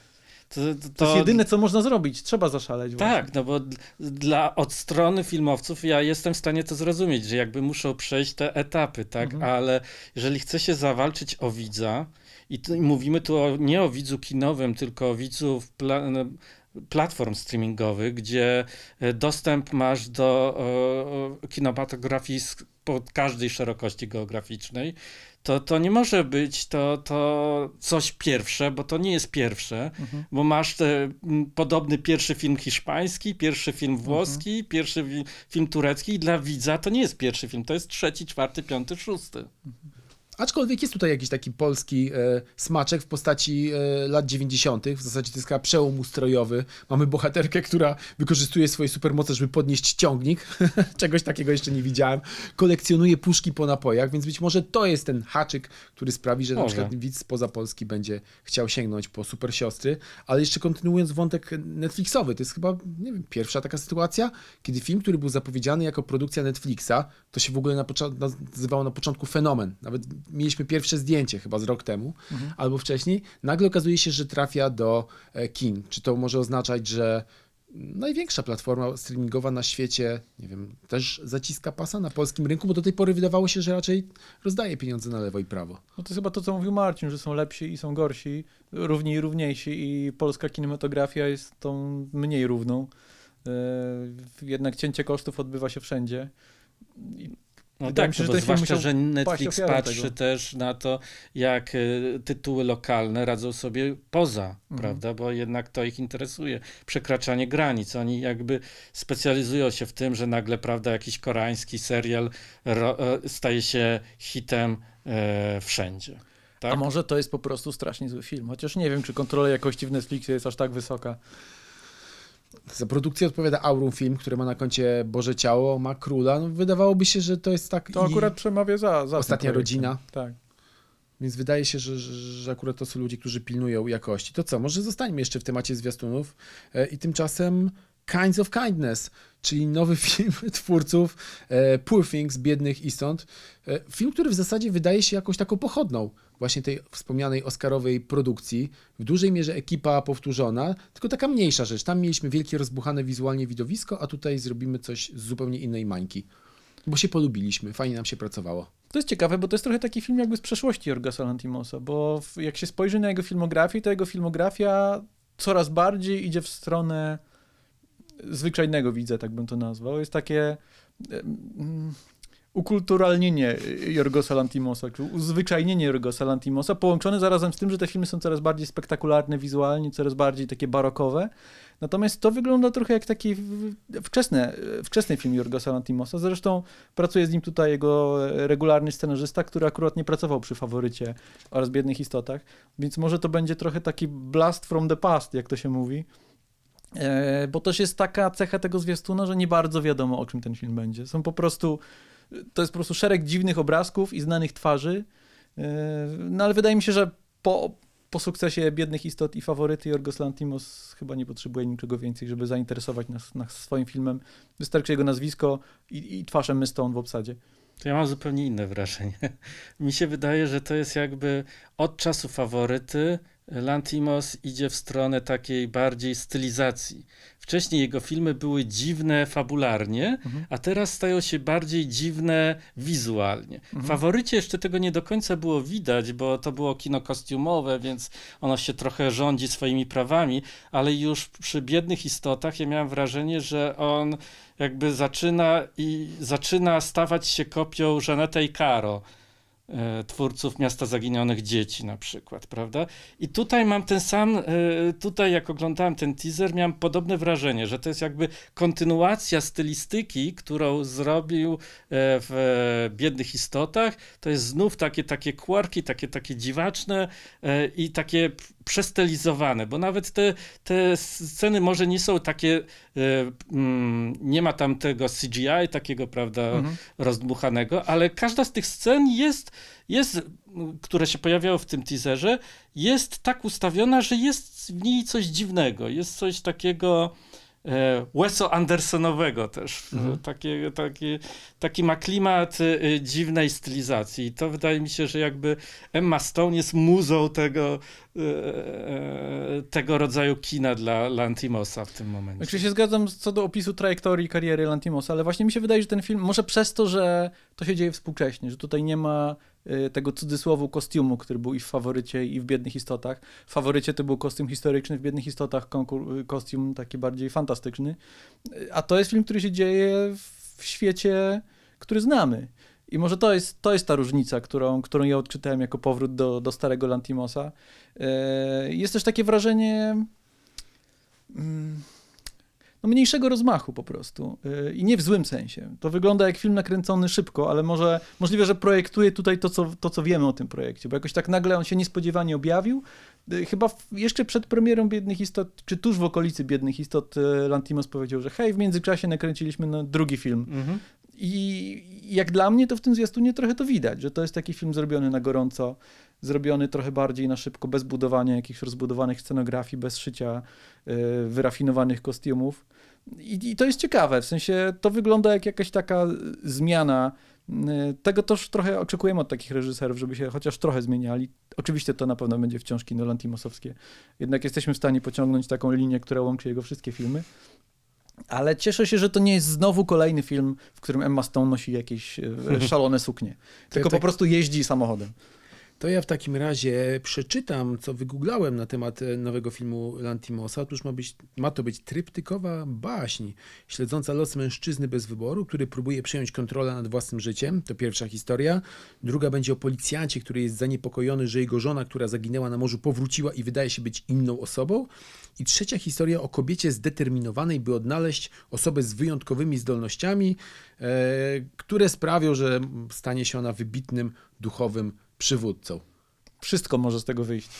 Speaker 2: To, to,
Speaker 3: To jest jedyne, co można zrobić. Trzeba zaszaleć.
Speaker 2: Tak,
Speaker 3: właśnie.
Speaker 2: no bo d- dla od strony filmowców ja jestem w stanie to zrozumieć, że jakby muszą przejść te etapy, tak?
Speaker 3: Mhm.
Speaker 2: Ale jeżeli chce się zawalczyć o widza i, tu, i mówimy tu o, nie o widzu kinowym, tylko o widzu w pla, no, platform streamingowych, gdzie e, dostęp masz do e, kinematografii z, po każdej szerokości geograficznej, to, to nie może być to, to coś pierwsze, bo to nie jest pierwsze,
Speaker 3: Mhm.
Speaker 2: bo masz te, m, podobny pierwszy film hiszpański, pierwszy film włoski,
Speaker 3: Mhm.
Speaker 2: pierwszy wi- film turecki i dla widza to nie jest pierwszy film, to jest trzeci, czwarty, piąty, szósty.
Speaker 1: Aczkolwiek jest tutaj jakiś taki polski e, smaczek w postaci e, lat dziewięćdziesiątych. W zasadzie to jest chyba przełom ustrojowy. Mamy bohaterkę, która wykorzystuje swoje supermoce, żeby podnieść ciągnik. Czegoś takiego jeszcze nie widziałem. Kolekcjonuje puszki po napojach, więc być może to jest ten haczyk, który sprawi, że na
Speaker 2: Może.
Speaker 1: przykład widz spoza Polski będzie chciał sięgnąć po super siostry. Ale jeszcze kontynuując wątek Netflixowy, to jest chyba, nie wiem, pierwsza taka sytuacja, kiedy film, który był zapowiedziany jako produkcja Netflixa, to się w ogóle na pocza- nazywało na początku Fenomen. Nawet mieliśmy pierwsze zdjęcie chyba z rok temu,
Speaker 3: Mhm.
Speaker 1: albo wcześniej. Nagle okazuje się, że trafia do e, kin. Czy to może oznaczać, że największa platforma streamingowa na świecie, nie wiem, też zaciska pasa na polskim rynku, bo do tej pory wydawało się, że raczej rozdaje pieniądze na lewo i prawo.
Speaker 3: No to jest chyba to, co mówił Marcin, że są lepsi i są gorsi, równi i równiejsi i polska kinematografia jest tą mniej równą. Yy, jednak cięcie kosztów odbywa się wszędzie. I
Speaker 2: No
Speaker 3: wydaje
Speaker 2: tak,
Speaker 3: mi się,
Speaker 2: no
Speaker 3: że
Speaker 2: bo
Speaker 3: ten film
Speaker 2: zwłaszcza,
Speaker 3: musiał
Speaker 2: że Netflix
Speaker 3: ofiarą
Speaker 2: patrzy
Speaker 3: tego.
Speaker 2: też na to, jak y, tytuły lokalne radzą sobie poza,
Speaker 3: Mhm.
Speaker 2: prawda, bo jednak to ich interesuje, przekraczanie granic. Oni jakby specjalizują się w tym, że nagle, prawda, jakiś koreański serial ro, e, staje się hitem e, wszędzie. Tak?
Speaker 3: A może to jest po prostu strasznie zły film, chociaż nie wiem, czy kontrola jakości w Netflixie jest aż tak wysoka.
Speaker 1: Za produkcję odpowiada Aurum Film, który ma na koncie Boże Ciało, ma Króla. No, wydawałoby się, że to jest tak
Speaker 3: To
Speaker 1: i...
Speaker 3: akurat przemawia za, za tym
Speaker 1: Ostatnia
Speaker 3: projektem.
Speaker 1: rodzina.
Speaker 3: Tak.
Speaker 1: Więc wydaje się, że, że, że akurat to są ludzie, którzy pilnują jakości. To co, może zostańmy jeszcze w temacie zwiastunów e, i tymczasem Kinds of Kindness, czyli nowy film twórców e, Poor Things, Biednych Istot. E, film, który w zasadzie wydaje się jakąś taką pochodną właśnie tej wspomnianej oscarowej produkcji. W dużej mierze ekipa powtórzona, tylko taka mniejsza rzecz. Tam mieliśmy wielkie, rozbuchane wizualnie widowisko, a tutaj zrobimy coś z zupełnie innej mańki. Bo się polubiliśmy, fajnie nam się pracowało.
Speaker 3: To jest ciekawe, bo to jest trochę taki film jakby z przeszłości Jorgosa Lanthimosa, bo w- jak się spojrzy na jego filmografię, to jego filmografia coraz bardziej idzie w stronę zwyczajnego widza, tak bym to nazwał. Jest takie em, ukulturalnienie Jorgosa Lanthimosa, czy uzwyczajnienie Jorgosa Lanthimosa, połączone zarazem z tym, że te filmy są coraz bardziej spektakularne wizualnie, coraz bardziej takie barokowe. Natomiast to wygląda trochę jak taki w- wczesny, wczesny film Jorgosa Lanthimosa. Zresztą pracuje z nim tutaj jego regularny scenarzysta, który akurat nie pracował przy Faworycie oraz Biednych Istotach, więc może to będzie trochę taki blast from the past, jak to się mówi. E, bo też jest taka cecha tego zwiastuna, że nie bardzo wiadomo, o czym ten film będzie. Są po prostu, to jest po prostu szereg dziwnych obrazków i znanych twarzy, e, no ale wydaje mi się, że po, po sukcesie Biednych Istot i Faworyty Jorgos Lanthimos chyba nie potrzebuje niczego więcej, żeby zainteresować nas, nas swoim filmem. Wystarczy jego nazwisko i, i twarz Emmy Stone w obsadzie.
Speaker 2: To ja mam zupełnie inne wrażenie. Mi się wydaje, że to jest jakby od czasu Faworyty Lanthimos idzie w stronę takiej bardziej stylizacji. Wcześniej jego filmy były dziwne fabularnie,
Speaker 3: Mhm.
Speaker 2: a teraz stają się bardziej dziwne wizualnie. W
Speaker 3: Mhm.
Speaker 2: Faworycie jeszcze tego nie do końca było widać, bo to było kino kostiumowe, więc ono się trochę rządzi swoimi prawami, ale już przy Biednych Istotach ja miałem wrażenie, że on jakby zaczyna i zaczyna stawać się kopią Jeanette i Caro, e, twórców Miasta Zaginionych Dzieci na przykład, prawda? I tutaj mam ten sam, e, tutaj jak oglądałem ten teaser, miałem podobne wrażenie, że to jest jakby kontynuacja stylistyki, którą zrobił e, w e, Biednych Istotach. To jest znów takie, takie quirky, takie, takie dziwaczne e, i takie p- przestylizowane, bo nawet te, te sceny może nie są takie, e, mm, nie ma tam tego C G I takiego, prawda,
Speaker 3: Mhm.
Speaker 2: rozdmuchanego, ale każda z tych scen jest, jest, które się pojawiało w tym teaserze, jest tak ustawiona, że jest w niej coś dziwnego, jest coś takiego e, Wes'o Andersonowego też.
Speaker 1: Mhm.
Speaker 2: Takie, takie, taki ma klimat e, dziwnej stylizacji. I to wydaje mi się, że jakby Emma Stone jest muzą tego, e, e, tego rodzaju kina dla Lantimosa w tym momencie.
Speaker 3: Znaczy się zgadzam co do opisu trajektorii kariery Lantimosa, ale właśnie mi się wydaje, że ten film, może przez to, że to się dzieje współcześnie, że tutaj nie ma y, tego cudzysłowu kostiumu, który był i w Faworycie, i w Biednych Istotach. W Faworycie to był kostium historyczny, w Biednych Istotach konkur- kostium taki bardziej fantastyczny. Y, A to jest film, który się dzieje w świecie, który znamy. I może to jest, to jest ta różnica, którą, którą ja odczytałem jako powrót do, do starego Lantimosa. Y, Jest też takie wrażenie... mm, no mniejszego rozmachu po prostu yy, i nie w złym sensie. To wygląda jak film nakręcony szybko, ale może możliwe, że projektuje tutaj to co, to, co wiemy o tym projekcie, bo jakoś tak nagle on się niespodziewanie objawił. Yy, chyba w, jeszcze przed premierą Biednych Istot, czy tuż w okolicy Biednych Istot yy, Lantimos powiedział, że hej, w międzyczasie nakręciliśmy na drugi film.
Speaker 2: Mhm.
Speaker 3: I jak dla mnie to w tym zwiastunie trochę to widać, że to jest taki film zrobiony na gorąco, zrobiony trochę bardziej na szybko, bez budowania jakichś rozbudowanych scenografii, bez szycia y, wyrafinowanych kostiumów. I, I to jest ciekawe, w sensie to wygląda jak jakaś taka zmiana. Y, tego też trochę oczekujemy od takich reżyserów, żeby się chociaż trochę zmieniali. Oczywiście to na pewno będzie wciąż kino lantimosowskie. Jednak jesteśmy w stanie pociągnąć taką linię, która łączy jego wszystkie filmy. Ale cieszę się, że to nie jest znowu kolejny film, w którym Emma Stone nosi jakieś e, szalone suknie. Tylko
Speaker 1: ja tak-
Speaker 3: po prostu jeździ samochodem.
Speaker 1: To ja w takim razie przeczytam, co wygooglałem na temat e, nowego filmu Lantimosa. Otóż ma, być, ma to być tryptykowa baśń, śledząca los mężczyzny bez wyboru, który próbuje przejąć kontrolę nad własnym życiem. To pierwsza historia. Druga będzie o policjancie, który jest zaniepokojony, że jego żona, która zaginęła na morzu, powróciła i wydaje się być inną osobą. I trzecia historia o kobiecie zdeterminowanej, by odnaleźć osobę z wyjątkowymi zdolnościami, e, które sprawią, że stanie się ona wybitnym duchowym przywódcą.
Speaker 3: Wszystko może z tego wyjść.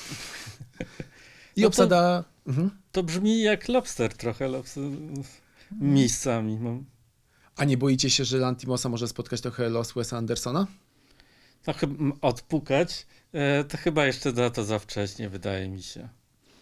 Speaker 1: I
Speaker 2: No to-
Speaker 1: obsada... Mhm.
Speaker 2: To brzmi jak Lobster trochę, lobster, miejscami. No.
Speaker 1: A nie boicie się, że Lantimosa może spotkać trochę los Wesa Andersona?
Speaker 2: No, chyba odpukać, e, to chyba jeszcze za to za wcześnie, wydaje mi się.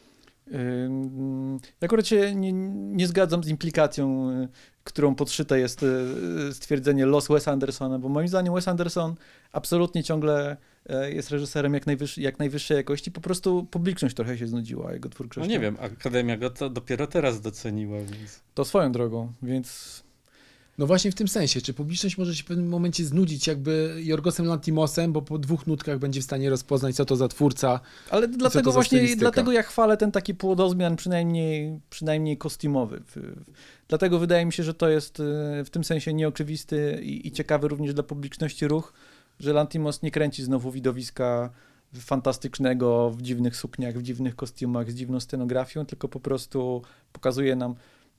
Speaker 3: Ym, Ja akurat się nie, nie zgadzam z implikacją, y, którą podszyte jest y, stwierdzenie los Wesa Andersona, bo moim zdaniem Wes Anderson absolutnie ciągle y, jest reżyserem jak, najwyższy, jak najwyższej jakości. Po prostu publiczność trochę się znudziła jego
Speaker 2: No
Speaker 3: twórczością.
Speaker 2: nie wiem, Akademia go to dopiero teraz doceniła, więc...
Speaker 3: To swoją drogą, więc
Speaker 1: No właśnie w tym sensie, czy publiczność może się w pewnym momencie znudzić jakby Jorgosem Lantimosem, bo po dwóch nutkach będzie w stanie rozpoznać, co to za twórca.
Speaker 3: Ale
Speaker 1: to
Speaker 3: dlatego
Speaker 1: za
Speaker 3: właśnie,
Speaker 1: stylistyka?
Speaker 3: dlatego ja chwalę ten taki płodozmian przynajmniej, przynajmniej kostiumowy. W- w- Dlatego wydaje mi się, że to jest y, w tym sensie nieoczywisty i, i ciekawy również dla publiczności ruch, że Lantimos nie kręci znowu widowiska fantastycznego w dziwnych sukniach, w dziwnych kostiumach, z dziwną scenografią, tylko po prostu pokazuje nam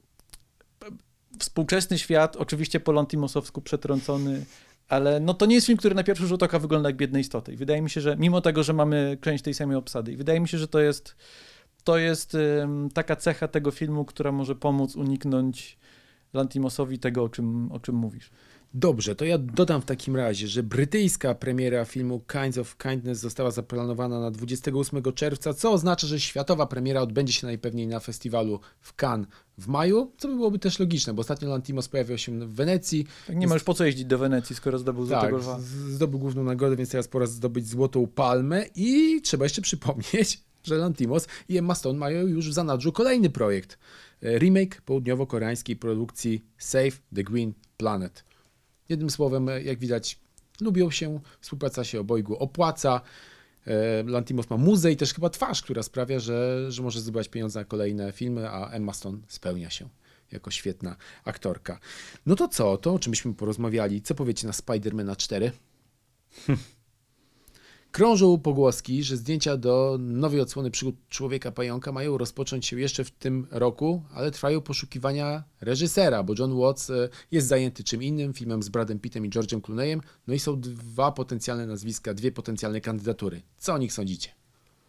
Speaker 3: współczesny świat, oczywiście po lantimosowsku przetrącony, ale no to nie jest film, który na pierwszy rzut oka wygląda jak Biedne Istoty. I wydaje mi się, że mimo tego, że mamy część tej samej obsady, i wydaje mi się, że to jest, to jest ym, taka cecha tego filmu, która może pomóc uniknąć Lantimosowi tego, o czym, o czym mówisz.
Speaker 1: Dobrze, to ja dodam w takim razie, że brytyjska premiera filmu Kinds of Kindness została zaplanowana na dwudziestego ósmego czerwca, co oznacza, że światowa premiera odbędzie się najpewniej na festiwalu w Cannes w maju, co byłoby też logiczne, bo ostatnio Lantimos pojawił się w Wenecji.
Speaker 3: Tak nie ma już po co jeździć do Wenecji, skoro zdobył Złotego
Speaker 1: Tak,
Speaker 3: Lwa.
Speaker 1: z- zdobył główną nagrodę, więc teraz pora zdobyć Złotą Palmę i trzeba jeszcze przypomnieć, że Lantimos i Emma Stone mają już w zanadrzu kolejny projekt. E, Remake południowo-koreańskiej produkcji Save the Green Planet. Jednym słowem, e, jak widać, lubią się, współpraca się obojgu opłaca. E, Lantimos ma muzę i też chyba twarz, która sprawia, że, że może zdobywać pieniądze na kolejne filmy, a Emma Stone spełnia się jako świetna aktorka. No to co? To o czym byśmy porozmawiali? Co powiecie na Spidermana cztery? Krążą pogłoski, że zdjęcia do nowej odsłony przygód Człowieka Pająka mają rozpocząć się jeszcze w tym roku, ale trwają poszukiwania reżysera, bo John Watts e, jest zajęty czym innym, filmem z Bradem Pittem i George'em Clooneyem, no i są dwa potencjalne nazwiska, dwie potencjalne kandydatury. Co o nich sądzicie?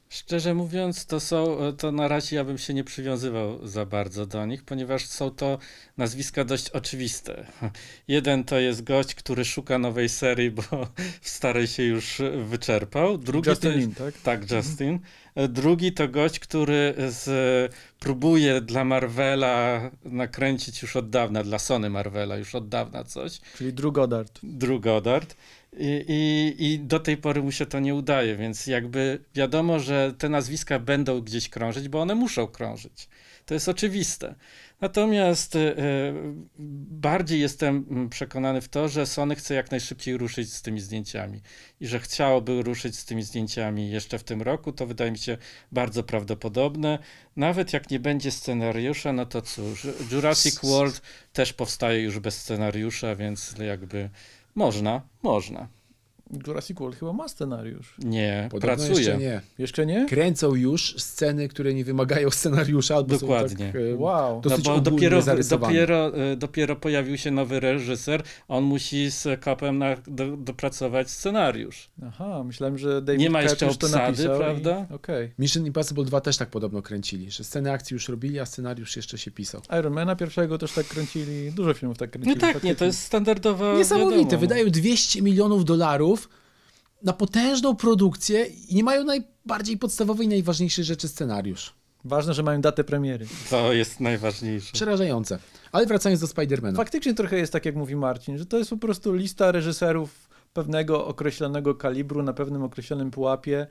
Speaker 2: Szczerze mówiąc, to są, to na razie ja bym się nie przywiązywał za bardzo do nich, ponieważ są to nazwiska dość oczywiste. Jeden to jest gość, który szuka nowej serii, bo w starej się już wyczerpał. Drugi
Speaker 3: Justin
Speaker 2: to jest,
Speaker 3: Lin, tak?
Speaker 2: tak, Justin. Drugi to gość, który z, próbuje dla Marvela nakręcić już od dawna, dla Sony Marvela już od dawna coś.
Speaker 3: Czyli Drew Goddard.
Speaker 2: Drew Goddard. I, i, I do tej pory mu się to nie udaje, więc jakby wiadomo, że te nazwiska będą gdzieś krążyć, bo one muszą krążyć. To jest oczywiste. Natomiast y, bardziej jestem przekonany w to, że Sony chce jak najszybciej ruszyć z tymi zdjęciami i że chciałoby ruszyć z tymi zdjęciami jeszcze w tym roku. To wydaje mi się bardzo prawdopodobne. Nawet jak nie będzie scenariusza, no to cóż, Jurassic World też powstaje już bez scenariusza, więc jakby można, można.
Speaker 3: Jurassic World chyba ma scenariusz.
Speaker 2: Nie,
Speaker 1: Podobno
Speaker 2: pracuje.
Speaker 1: jeszcze nie.
Speaker 3: Jeszcze nie?
Speaker 1: Kręcą już sceny, które nie wymagają scenariusza, albo
Speaker 2: Dokładnie.
Speaker 1: są tak e,
Speaker 3: Wow.
Speaker 2: No
Speaker 1: dosyć
Speaker 2: bo
Speaker 1: ogólnie
Speaker 2: dopiero,
Speaker 1: zarysowane.
Speaker 2: dopiero, y, dopiero pojawił się nowy reżyser, on musi z Kopem na, do, dopracować scenariusz.
Speaker 3: Aha, myślałem, że David
Speaker 2: Nie ma
Speaker 3: Koepp
Speaker 2: jeszcze
Speaker 3: już to
Speaker 2: obsady,
Speaker 3: napisał
Speaker 2: prawda?
Speaker 3: I... Okej.
Speaker 1: Mission Impossible dwa też tak podobno kręcili, że sceny akcji już robili, a scenariusz jeszcze się pisał.
Speaker 3: Ironmana pierwszego też tak kręcili, dużo filmów tak kręcili.
Speaker 2: No tak, nie,
Speaker 3: faktycznie.
Speaker 2: to jest standardowa.
Speaker 1: Niesamowite,
Speaker 2: wiadomo.
Speaker 1: wydają dwieście milionów dolarów na potężną produkcję i nie mają najbardziej podstawowej i najważniejszej rzeczy scenariusz.
Speaker 3: Ważne, że mają datę premiery.
Speaker 2: To jest najważniejsze.
Speaker 1: Przerażające. Ale wracając do Spidermana.
Speaker 3: Faktycznie trochę jest tak, jak mówi Marcin, że to jest po prostu lista reżyserów pewnego określonego kalibru, na pewnym określonym pułapie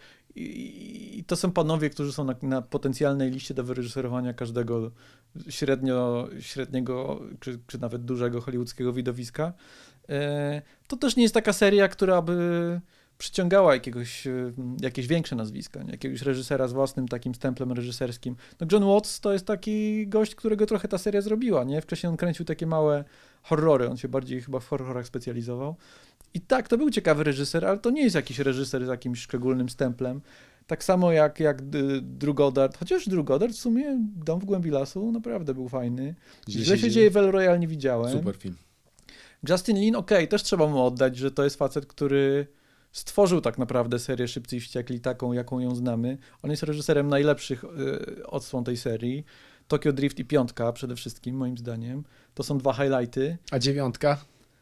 Speaker 3: i, i to są panowie, którzy są na, na potencjalnej liście do wyreżyserowania każdego średnio, średniego czy, czy nawet dużego hollywoodzkiego widowiska. E, to też nie jest taka seria, która by przyciągała jakiegoś, e, jakieś większe nazwiska, nie? Jakiegoś reżysera z własnym takim stemplem reżyserskim. No John Watts to jest taki gość, którego trochę ta seria zrobiła, nie? Wcześniej on kręcił takie małe horrory, on się bardziej chyba w horrorach specjalizował. I tak, to był ciekawy reżyser, ale to nie jest jakiś reżyser z jakimś szczególnym stemplem. Tak samo jak, jak Drew Goddard, chociaż Drew Goddard w sumie Dom w głębi lasu naprawdę był fajny. Źle się dzieje w El Royale nie widziałem.
Speaker 1: Super film.
Speaker 3: Justin Lin, okej, okay, też trzeba mu oddać, że to jest facet, który stworzył tak naprawdę serię Szybcy i Wściekli taką, jaką ją znamy. On jest reżyserem najlepszych y, odsłon tej serii. Tokyo Drift i Piątka przede wszystkim, moim zdaniem. To są dwa highlighty.
Speaker 1: A dziewiątka?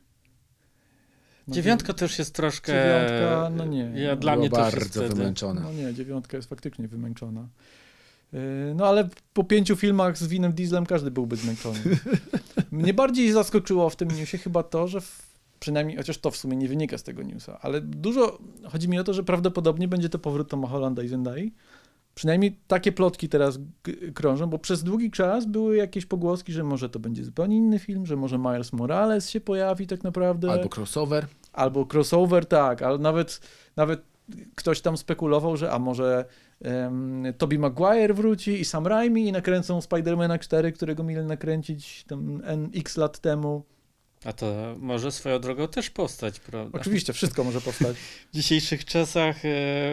Speaker 3: No,
Speaker 2: Dziewiątka to już jest troszkę.
Speaker 3: Dziewiątka, no nie.
Speaker 2: Ja,
Speaker 3: No,
Speaker 2: dla mnie to
Speaker 1: bardzo
Speaker 2: jest wtedy...
Speaker 1: wymęczona.
Speaker 3: No nie, dziewiątka jest faktycznie wymęczona. Yy, No ale po pięciu filmach z Vinem Dieslem każdy byłby zmęczony. Mnie bardziej zaskoczyło w tym newsie chyba to, że w, przynajmniej, chociaż to w sumie nie wynika z tego newsa, ale dużo, chodzi mi o to, że prawdopodobnie będzie to powrót Toma Hollanda i Zendai. Przynajmniej takie plotki teraz g- krążą, bo przez długi czas były jakieś pogłoski, że może to będzie zupełnie inny film, że może Miles Morales się pojawi tak naprawdę.
Speaker 1: Albo crossover.
Speaker 3: Albo crossover, tak, ale nawet, nawet ktoś tam spekulował, że a może um, Tobey Maguire wróci i Sam Raimi i nakręcą Spidermana cztery, którego mieli nakręcić tam N X lat temu.
Speaker 2: A to może swoją drogą też powstać, prawda?
Speaker 3: Oczywiście, wszystko może powstać.
Speaker 2: W dzisiejszych czasach, e,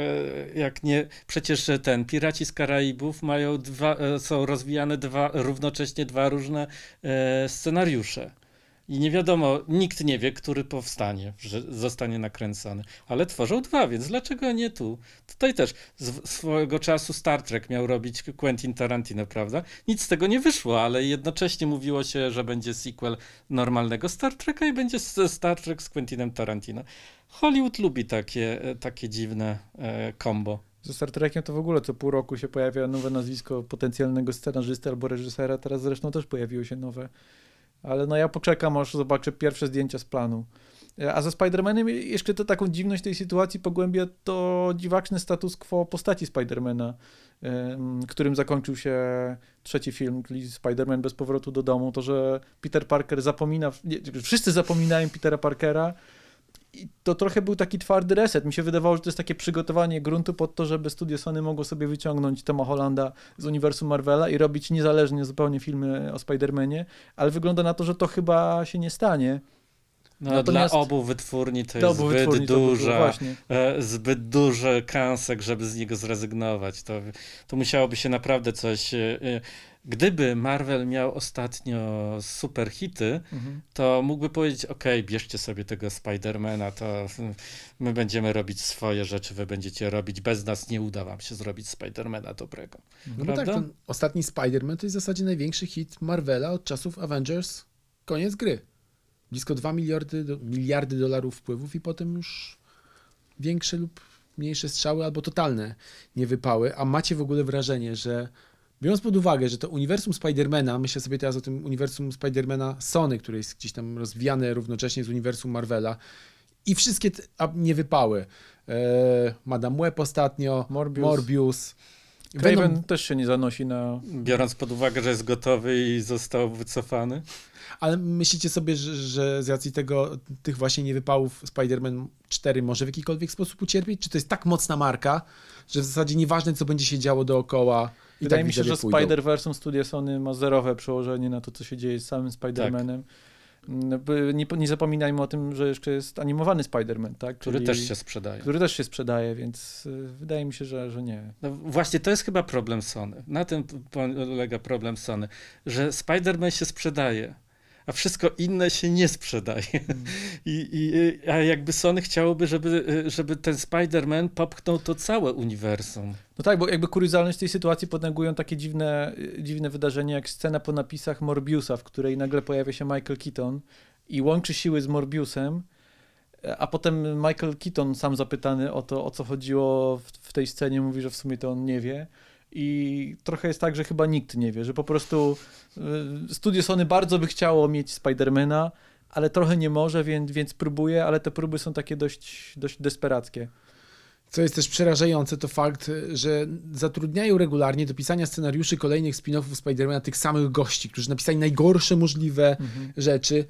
Speaker 2: jak nie, przecież ten Piraci z Karaibów mają dwa, e, są rozwijane dwa, równocześnie dwa różne e, scenariusze. I nie wiadomo, nikt nie wie, który powstanie, że zostanie nakręcony. Ale tworzą dwa, więc dlaczego nie tu? Tutaj też z swojego czasu Star Trek miał robić Quentin Tarantino, prawda? Nic z tego nie wyszło, ale jednocześnie mówiło się, że będzie sequel normalnego Star Treka i będzie Star Trek z Quentinem Tarantino. Hollywood lubi takie, takie dziwne e, combo.
Speaker 3: Ze Star Trekiem to w ogóle co pół roku się pojawia nowe nazwisko potencjalnego scenarzysty albo reżysera, teraz zresztą też pojawiło się nowe. Ale no ja poczekam, aż zobaczę pierwsze zdjęcia z planu. A ze Spider-Manem jeszcze to taką dziwność tej sytuacji pogłębia to dziwaczny status quo postaci Spider-Mana, którym zakończył się trzeci film, czyli Spider-Man bez powrotu do domu. To, że Peter Parker zapomina, nie, wszyscy zapominają Petera Parkera i to trochę był taki twardy reset. Mi się wydawało, że to jest takie przygotowanie gruntu pod to, żeby studio Sony mogło sobie wyciągnąć Toma Hollanda z uniwersum Marvela i robić niezależnie zupełnie filmy o Spider-Manie, ale wygląda na to, że to chyba się nie stanie.
Speaker 2: No,
Speaker 3: Natomiast-
Speaker 2: dla obu wytwórni to
Speaker 3: Dla
Speaker 2: jest
Speaker 3: obu
Speaker 2: zbyt
Speaker 3: wytwórni to było
Speaker 2: duża,
Speaker 3: właśnie.
Speaker 2: e, zbyt duży kąsek, żeby z niego zrezygnować. To, to musiałoby się naprawdę coś... E, e, gdyby Marvel miał ostatnio super hity,
Speaker 3: Mhm.
Speaker 2: to mógłby powiedzieć, okej, bierzcie sobie tego Spidermana, to my będziemy robić swoje rzeczy, wy będziecie robić, bez nas nie uda wam się zrobić Spidermana dobrego.
Speaker 1: No bo tak,
Speaker 2: Prawda?
Speaker 1: ten ostatni Spider-Man to jest w zasadzie największy hit Marvela od czasów Avengers, koniec gry. Blisko dwa miliardy, do, miliardy dolarów wpływów i potem już większe lub mniejsze strzały albo totalne nie wypały. A macie w ogóle wrażenie, że biorąc pod uwagę, że to uniwersum Spidermana, myślę sobie teraz o tym uniwersum Spidermana Sony, które jest gdzieś tam rozwijane równocześnie z uniwersum Marvela i wszystkie te, a nie wypały. E, Madame Web ostatnio,
Speaker 3: Morbius.
Speaker 1: Morbius.
Speaker 3: Craven
Speaker 1: Venom,
Speaker 3: też się nie zanosi na...
Speaker 2: Biorąc pod uwagę, że jest gotowy i został wycofany.
Speaker 1: ale myślicie sobie, że, że z racji tego, tych właśnie niewypałów Spider-Man cztery może w jakikolwiek sposób ucierpieć? Czy to jest tak mocna marka, że w zasadzie nieważne, co będzie się działo dookoła i
Speaker 3: Wydaje
Speaker 1: tak
Speaker 3: mi się,
Speaker 1: widzowie
Speaker 3: że
Speaker 1: pójdą?
Speaker 3: Spider-Versum studia Sony ma zerowe przełożenie na to, co się dzieje z samym Spider-Manem. No, by- Nie, nie zapominajmy o tym, że jeszcze jest animowany Spider-Man, tak?
Speaker 2: Który
Speaker 3: Czyli-
Speaker 2: też się sprzedaje.
Speaker 3: który też się sprzedaje, więc y, wydaje mi się, że, że nie.
Speaker 2: No właśnie, to jest chyba problem Sony. Na tym polega problem Sony, że Spider-Man się sprzedaje, a wszystko inne się nie sprzedaje. I, i, a jakby Sony chciałoby, żeby, żeby ten Spider-Man popchnął to całe uniwersum.
Speaker 3: No tak, bo jakby kuriozalność tej sytuacji potęgują takie dziwne, y, dziwne wydarzenia, jak scena po napisach Morbiusa, w której nagle pojawia się Michael Keaton i łączy siły z Morbiusem, a potem Michael Keaton, sam zapytany o to, o co chodziło w, w tej scenie, mówi, że w sumie to on nie wie. I trochę jest tak, że chyba nikt nie wie, że po prostu y, studio Sony bardzo by chciało mieć Spidermana, ale trochę nie może, więc, więc próbuje, ale te próby są takie dość, dość desperackie.
Speaker 1: Co jest też przerażające, to fakt, że zatrudniają regularnie do pisania scenariuszy kolejnych spin-offów Spider-Mana tych samych gości, którzy napisali najgorsze możliwe
Speaker 3: Mhm. rzeczy.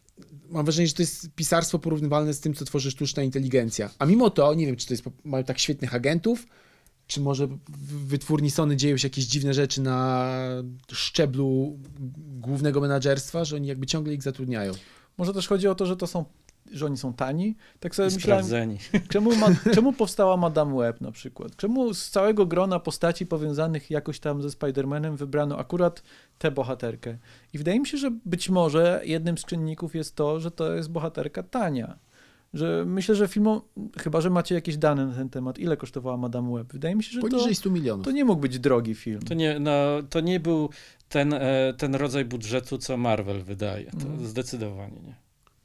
Speaker 1: Mam wrażenie, że to jest pisarstwo porównywalne z tym, co tworzy sztuczna inteligencja. A mimo to, nie wiem, czy to jest, mają tak świetnych agentów, czy może w wytwórni Sony dzieją się jakieś dziwne rzeczy na szczeblu głównego menadżerstwa, że oni jakby ciągle ich zatrudniają.
Speaker 3: Może też chodzi o to, że to są, że oni są tani. Tak sobie
Speaker 2: I
Speaker 3: myślałem,
Speaker 2: sprawdzeni.
Speaker 3: czemu, ma, czemu powstała Madame Web na przykład? Czemu z całego grona postaci powiązanych jakoś tam ze Spider-Manem wybrano akurat tę bohaterkę? I wydaje mi się, że być może jednym z czynników jest to, że to jest bohaterka tania. Że myślę, że filmom, chyba że macie jakieś dane na ten temat, ile kosztowała Madame Web? Wydaje mi się, że to,
Speaker 1: Poniżej stu milionów.
Speaker 3: to nie mógł być drogi film.
Speaker 2: To nie, no, to nie był ten, e, ten rodzaj budżetu, co Marvel wydaje. To
Speaker 3: Mhm.
Speaker 2: zdecydowanie nie.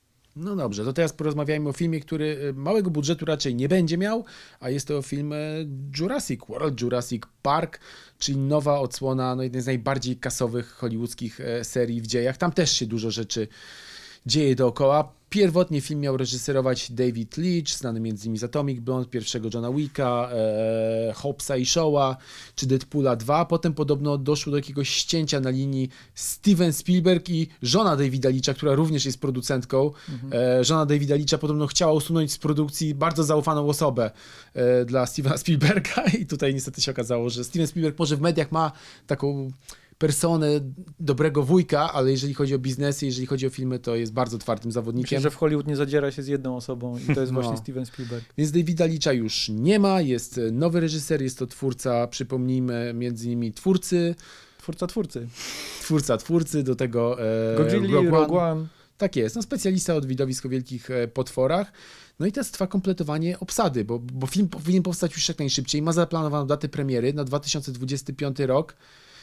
Speaker 1: No dobrze, to teraz porozmawiajmy o filmie, który y, małego budżetu raczej nie będzie miał, a jest to film y, Jurassic World, Jurassic Park, czyli nowa odsłona no, jednej z najbardziej kasowych hollywoodzkich e, serii w dziejach. Tam też się dużo rzeczy dzieje dookoła. Pierwotnie film miał reżyserować David Leitch, znany między innymi z Atomic Blonde, pierwszego Johna Wicka, e, Hobbsa i Shawa, czy Deadpoola dwa. Potem podobno doszło do jakiegoś ścięcia na linii Steven Spielberg i żona Davida Leitcha, która również jest producentką. E, żona Davida Leitcha podobno chciała usunąć z produkcji bardzo zaufaną osobę e, dla Stevena Spielberga i tutaj niestety się okazało, że Steven Spielberg może w mediach ma taką personę dobrego wujka, ale jeżeli chodzi o biznesy, jeżeli chodzi o filmy, to jest bardzo twardym zawodnikiem.
Speaker 3: Myślę, że w Hollywood nie zadziera się z jedną osobą i to jest
Speaker 1: No.
Speaker 3: właśnie Steven Spielberg.
Speaker 1: Więc Davida Leitcha już nie ma, jest nowy reżyser, jest to twórca, przypomnijmy, między innymi twórcy,
Speaker 3: Twórca twórcy.
Speaker 1: twórca twórcy, do tego e,
Speaker 3: Godzilla,
Speaker 1: Rogue One.
Speaker 3: Rogue One.
Speaker 1: Tak jest, no specjalista od widowisk o wielkich e, potworach. No i teraz trwa kompletowanie obsady, bo, bo film powinien powstać już jak najszybciej. Ma zaplanowaną datę premiery na dwa tysiące dwudziesty piąty rok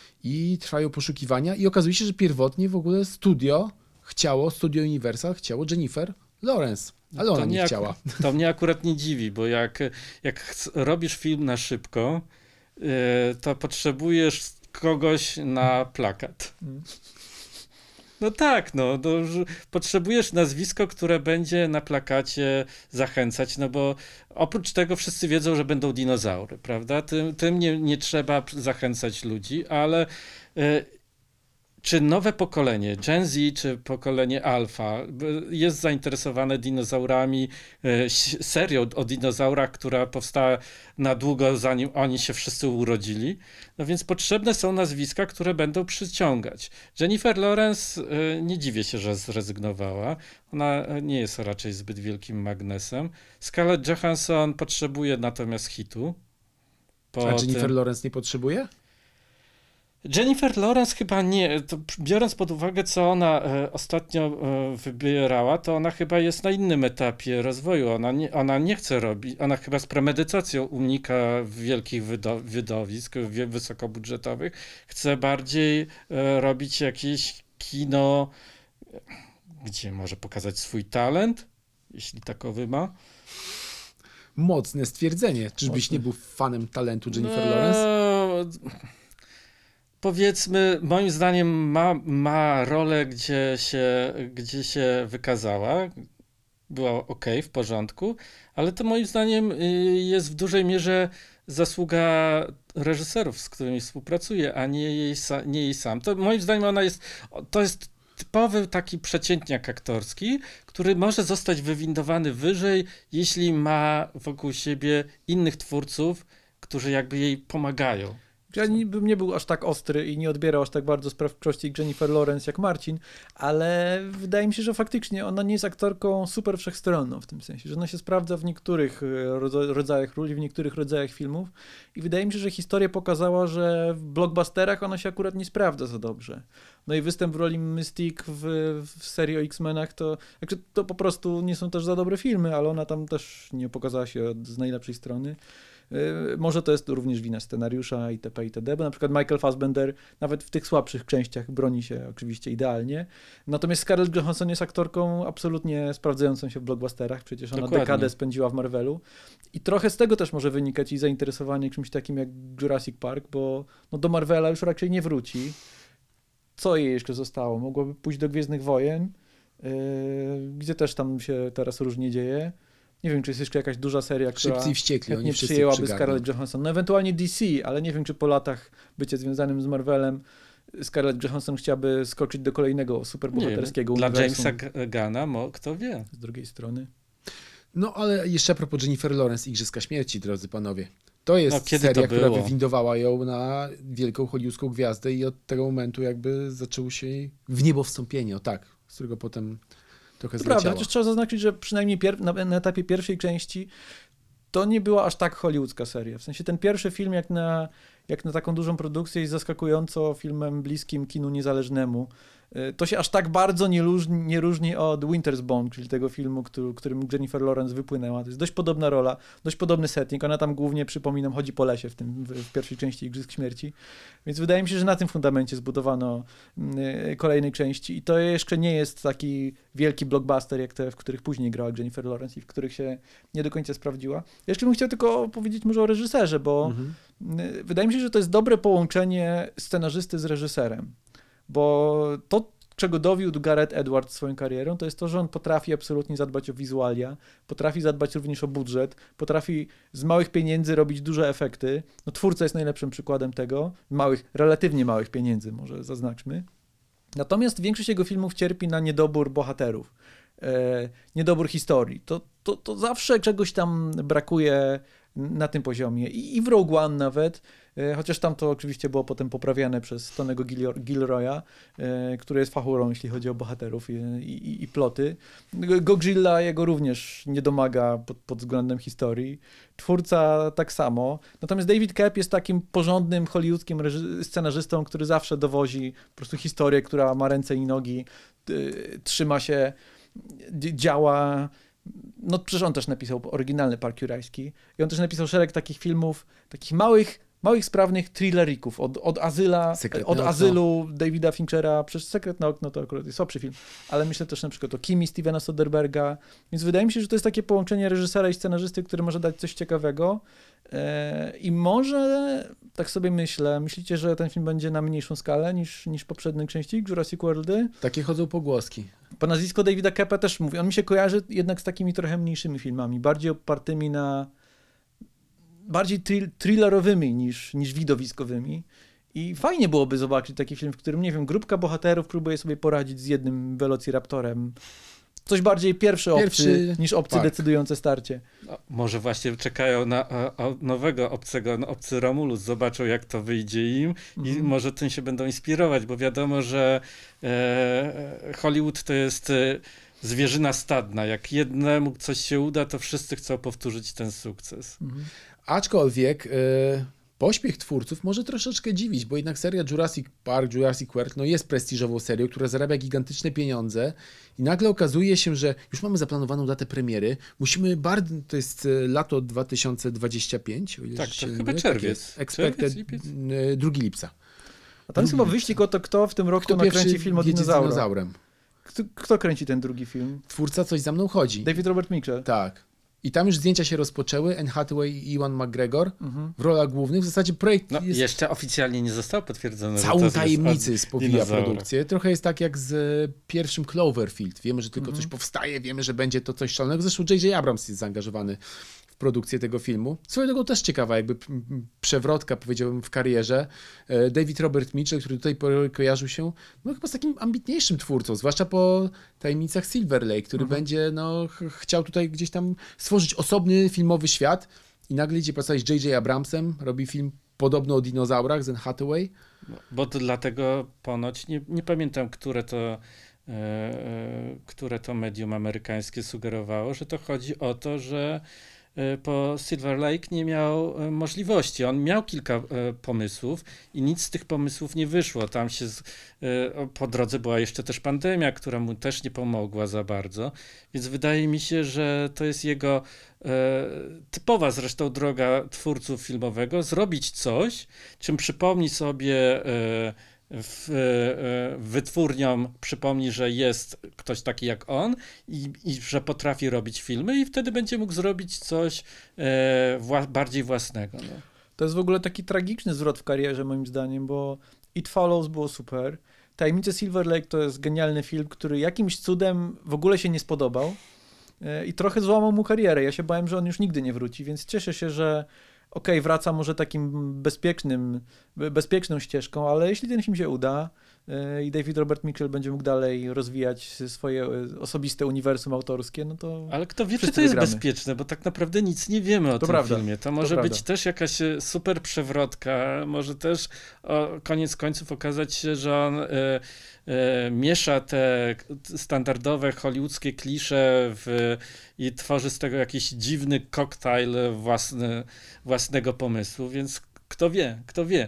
Speaker 1: i trwają poszukiwania i okazuje się, że pierwotnie w ogóle studio chciało, studio Universal chciało Jennifer Lawrence, ale ona
Speaker 2: To
Speaker 1: nie
Speaker 2: mnie
Speaker 1: chciała.
Speaker 2: Ak- to mnie akurat nie dziwi, bo jak, jak ch- robisz film na szybko, yy, to potrzebujesz kogoś na plakat.
Speaker 3: Mm.
Speaker 2: No tak, no, to, że potrzebujesz nazwisko, które będzie na plakacie zachęcać, no bo oprócz tego wszyscy wiedzą, że będą dinozaury, prawda? Tym, tym nie, nie trzeba zachęcać ludzi, ale y, czy nowe pokolenie, Gen Z czy pokolenie Alfa, jest zainteresowane dinozaurami, serią o dinozaurach, która powstała na długo, zanim oni się wszyscy urodzili. No więc potrzebne są nazwiska, które będą przyciągać. Jennifer Lawrence, nie dziwię się, że zrezygnowała. Ona nie jest raczej zbyt wielkim magnesem. Scarlett Johansson potrzebuje natomiast hitu.
Speaker 1: Po A Jennifer tym... Lawrence nie potrzebuje?
Speaker 2: Jennifer Lawrence chyba nie. To biorąc pod uwagę, co ona e, ostatnio e, wybierała, to ona chyba jest na innym etapie rozwoju. Ona nie, ona nie chce robić, ona chyba z premedytacją unika wielkich wydo, wydowisk wy, wysokobudżetowych. Chce bardziej e, robić jakieś kino, gdzie może pokazać swój talent, jeśli takowy ma.
Speaker 1: Mocne stwierdzenie. Czyżbyś Mocne. nie był fanem talentu Jennifer no... Lawrence?
Speaker 2: Powiedzmy, moim zdaniem ma, ma rolę, gdzie się, gdzie się wykazała, była ok, w porządku, ale to moim zdaniem jest w dużej mierze zasługa reżyserów, z którymi współpracuje, a nie jej, nie jej sam. To moim zdaniem ona jest, to jest typowy taki przeciętniak aktorski, który może zostać wywindowany wyżej, jeśli ma wokół siebie innych twórców, którzy jakby jej pomagają.
Speaker 3: Ja nie, bym nie był aż tak ostry i nie odbierał aż tak bardzo sprawczości Jennifer Lawrence jak Marcin, ale wydaje mi się, że faktycznie ona nie jest aktorką super wszechstronną w tym sensie, że ona się sprawdza w niektórych rodzajach ról i w niektórych rodzajach filmów i wydaje mi się, że historia pokazała, że w blockbusterach ona się akurat nie sprawdza za dobrze. No i występ w roli Mystique w, w serii o X-Menach to, jakże to po prostu nie są też za dobre filmy, ale ona tam też nie pokazała się z najlepszej strony. Może to jest również wina scenariusza itp. itd., bo na przykład Michael Fassbender nawet w tych słabszych częściach broni się oczywiście idealnie. Natomiast Scarlett Johansson jest aktorką absolutnie sprawdzającą się w blockbusterach. Przecież ona
Speaker 2: Dokładnie.
Speaker 3: dekadę spędziła w Marvelu. I trochę z tego też może wynikać i zainteresowanie czymś takim jak Jurassic Park, bo no do Marvela już raczej nie wróci. Co jej jeszcze zostało? Mogłoby pójść do Gwiezdnych Wojen, yy, gdzie też tam się teraz różnie dzieje. Nie wiem, czy jest jeszcze jakaś duża seria, która
Speaker 1: Szybcy i wściekli,
Speaker 3: nie przyjęłaby Scarlett Johansson. No ewentualnie D C, ale nie wiem, czy po latach bycia związanym z Marvelem Scarlett Johansson chciałaby skoczyć do kolejnego superbohaterskiego
Speaker 2: Dla
Speaker 3: uniwersum.
Speaker 2: Jamesa Gunna, mo, kto wie.
Speaker 3: Z drugiej strony.
Speaker 1: No ale jeszcze a propos Jennifer Lawrence, Igrzyska Śmierci, drodzy panowie. To jest
Speaker 2: no,
Speaker 1: seria,
Speaker 2: to
Speaker 1: która wywindowała ją na wielką hollywoodzką gwiazdę i od tego momentu jakby zaczęło się jej w niebo wstąpienie, o tak, z którego potem trochę
Speaker 3: to
Speaker 1: zleciała.
Speaker 3: Prawda, chociaż trzeba zaznaczyć, że przynajmniej pier- na, na etapie pierwszej części to nie była aż tak hollywoodzka seria. W sensie ten pierwszy film jak na, jak na taką dużą produkcję jest zaskakująco filmem bliskim kinu niezależnemu. To się aż tak bardzo nie różni, nie różni od Winter's Bone, czyli tego filmu, który, którym Jennifer Lawrence wypłynęła. To jest dość podobna rola, dość podobny setting. Ona tam głównie, przypominam, chodzi po lesie w, tym, w, w pierwszej części Igrzysk Śmierci. Więc wydaje mi się, że na tym fundamencie zbudowano y, kolejnej części. I to jeszcze nie jest taki wielki blockbuster, jak te, w których później grała Jennifer Lawrence i w których się nie do końca sprawdziła. Jeszcze bym chciał tylko powiedzieć może o reżyserze, bo mhm. y, wydaje mi się, że to jest dobre połączenie scenarzysty z reżyserem. Bo to, czego dowiódł Gareth Edwards swoją karierą, to jest to, że on potrafi absolutnie zadbać o wizualia, potrafi zadbać również o budżet, potrafi z małych pieniędzy robić duże efekty. No, twórca jest najlepszym przykładem tego, małych, relatywnie małych pieniędzy, może zaznaczmy. Natomiast większość jego filmów cierpi na niedobór bohaterów, e, niedobór historii. To, to, to zawsze czegoś tam brakuje na tym poziomie. I, i w Rogue One nawet, e, chociaż tam to oczywiście było potem poprawiane przez Tonego Gilroya, e, który jest fachurą, jeśli chodzi o bohaterów i, i, i ploty. Godzilla jego również nie domaga pod, pod względem historii. Twórca tak samo. Natomiast David Koepp jest takim porządnym, hollywoodzkim reży- scenarzystą, który zawsze dowozi po prostu historię, która ma ręce i nogi, y, trzyma się, d- działa. No przecież on też napisał oryginalny Park Jurajski i on też napisał szereg takich filmów, takich małych, małych sprawnych thrillerików, od, od, azyla, od azylu Davida Finchera, przez Sekretne okno to akurat jest słabszy film, ale myślę też na przykład o Kimi Stevena Soderberga, więc wydaje mi się, że to jest takie połączenie reżysera i scenarzysty, które może dać coś ciekawego eee, i może, tak sobie myślę, myślicie, że ten film będzie na mniejszą skalę niż, niż poprzednie części Jurassic Worldy?
Speaker 1: Takie chodzą pogłoski.
Speaker 3: Po nazwisko Davida Koeppa też mówi. On mi się kojarzy jednak z takimi trochę mniejszymi filmami, bardziej opartymi na... bardziej thrill- thrillerowymi niż, niż widowiskowymi. I fajnie byłoby zobaczyć taki film, w którym, nie wiem, grupka bohaterów próbuje sobie poradzić z jednym Velociraptorem. Coś bardziej pierwszy,
Speaker 1: Pierwszy,
Speaker 3: obcy niż obcy
Speaker 1: tak.
Speaker 3: decydujące starcie.
Speaker 2: No, może właśnie czekają na o, o nowego obcego, no, obcy Romulus, zobaczą jak to wyjdzie im i
Speaker 3: Mhm.
Speaker 2: może tym się będą inspirować, bo wiadomo, że e, Hollywood to jest e, zwierzyna stadna. Jak jednemu coś się uda, to wszyscy chcą powtórzyć ten sukces.
Speaker 3: Mhm.
Speaker 1: Aczkolwiek e, pośpiech twórców może troszeczkę dziwić, bo jednak seria Jurassic Park, Jurassic World no jest prestiżową serią, która zarabia gigantyczne pieniądze i nagle okazuje się, że już mamy zaplanowaną datę premiery. Musimy bardzo, to jest e, lato dwa tysiące dwudziesty piąty, o ile
Speaker 2: Tak,
Speaker 1: się
Speaker 2: to
Speaker 1: nie
Speaker 2: chyba
Speaker 1: mylę.
Speaker 2: czerwiec.
Speaker 1: jest. Expected
Speaker 2: Czerwiec, lipiec?
Speaker 1: e, drugiego lipca.
Speaker 3: A tam jest
Speaker 1: Drugi
Speaker 3: chyba wyścig o to, kto w tym roku
Speaker 1: Kto
Speaker 3: nakręci
Speaker 1: pierwszy
Speaker 3: film o
Speaker 1: wjedzie z
Speaker 3: dinozaurach.
Speaker 1: dinozaurem?
Speaker 3: Kto, kto kręci ten drugi film?
Speaker 1: Twórca Coś za mną chodzi.
Speaker 3: David Robert Mitchell.
Speaker 1: Tak. I tam już zdjęcia się rozpoczęły. Anne Hathaway i Ewan McGregor
Speaker 3: Mhm.
Speaker 1: w rolach głównych. W zasadzie projekt
Speaker 2: No,
Speaker 1: jest
Speaker 2: jeszcze oficjalnie nie zostało potwierdzone. że to
Speaker 1: całą
Speaker 2: jest
Speaker 1: tajemnicy
Speaker 2: od
Speaker 1: spowija
Speaker 2: dinozaura.
Speaker 1: produkcję. Trochę jest tak jak z e, pierwszym Cloverfield. Wiemy, że tylko
Speaker 3: Mhm.
Speaker 1: coś powstaje, wiemy, że będzie to coś szalonego. Zresztą J J Abrams jest zaangażowany w produkcję tego filmu. Swoją drogą też ciekawa jakby p- m, przewrotka, powiedziałbym, w karierze. E, David Robert Mitchell, który do tej pory kojarzył się no chyba z takim ambitniejszym twórcą, zwłaszcza po tajemnicach Silver Lake, który
Speaker 3: Mhm.
Speaker 1: będzie no, ch- chciał tutaj gdzieś tam stworzyć osobny filmowy świat i nagle idzie pracować z J J Abramsem, robi film podobno o dinozaurach z Anne Hathaway.
Speaker 2: No, bo to dlatego ponoć, nie, nie pamiętam, które to, e, e, które to medium amerykańskie sugerowało, że to chodzi o to, że e, po Silver Lake nie miał e, możliwości. On miał kilka e, pomysłów i nic z tych pomysłów nie wyszło. Tam się z, e, o, po drodze była jeszcze też pandemia, która mu też nie pomogła za bardzo. Więc wydaje mi się, że to jest jego e, typowa zresztą droga twórców filmowego, zrobić coś, czym przypomni sobie e, w, e, wytwórniom, przypomni, że jest ktoś taki jak on i, i że potrafi robić filmy i wtedy będzie mógł zrobić coś e, wła- bardziej własnego. No.
Speaker 3: To jest w ogóle taki tragiczny zwrot w karierze, moim zdaniem, bo It Follows było super. Tajemnice Silver Lake to jest genialny film, który jakimś cudem w ogóle się nie spodobał e, i trochę złamał mu karierę. Ja się bałem, że on już nigdy nie wróci, więc cieszę się, że okej, okay, wraca może takim bezpiecznym, be- bezpieczną ścieżką, ale jeśli ten film się uda e, i David Robert Mitchell będzie mógł dalej rozwijać swoje e, osobiste uniwersum autorskie, no to...
Speaker 2: Ale kto wie, czy
Speaker 3: Wszyscy
Speaker 2: to jest
Speaker 3: wygramy.
Speaker 2: bezpieczne, bo tak naprawdę nic nie wiemy o
Speaker 3: To
Speaker 2: tym
Speaker 3: prawda.
Speaker 2: filmie. To może
Speaker 3: prawda.
Speaker 2: być też jakaś e, super przewrotka, może też o, koniec końców okazać się, że on e, e, miesza te k- standardowe hollywoodzkie klisze w, i tworzy z tego jakiś dziwny koktajl własny, własnego pomysłu, więc kto wie, kto wie.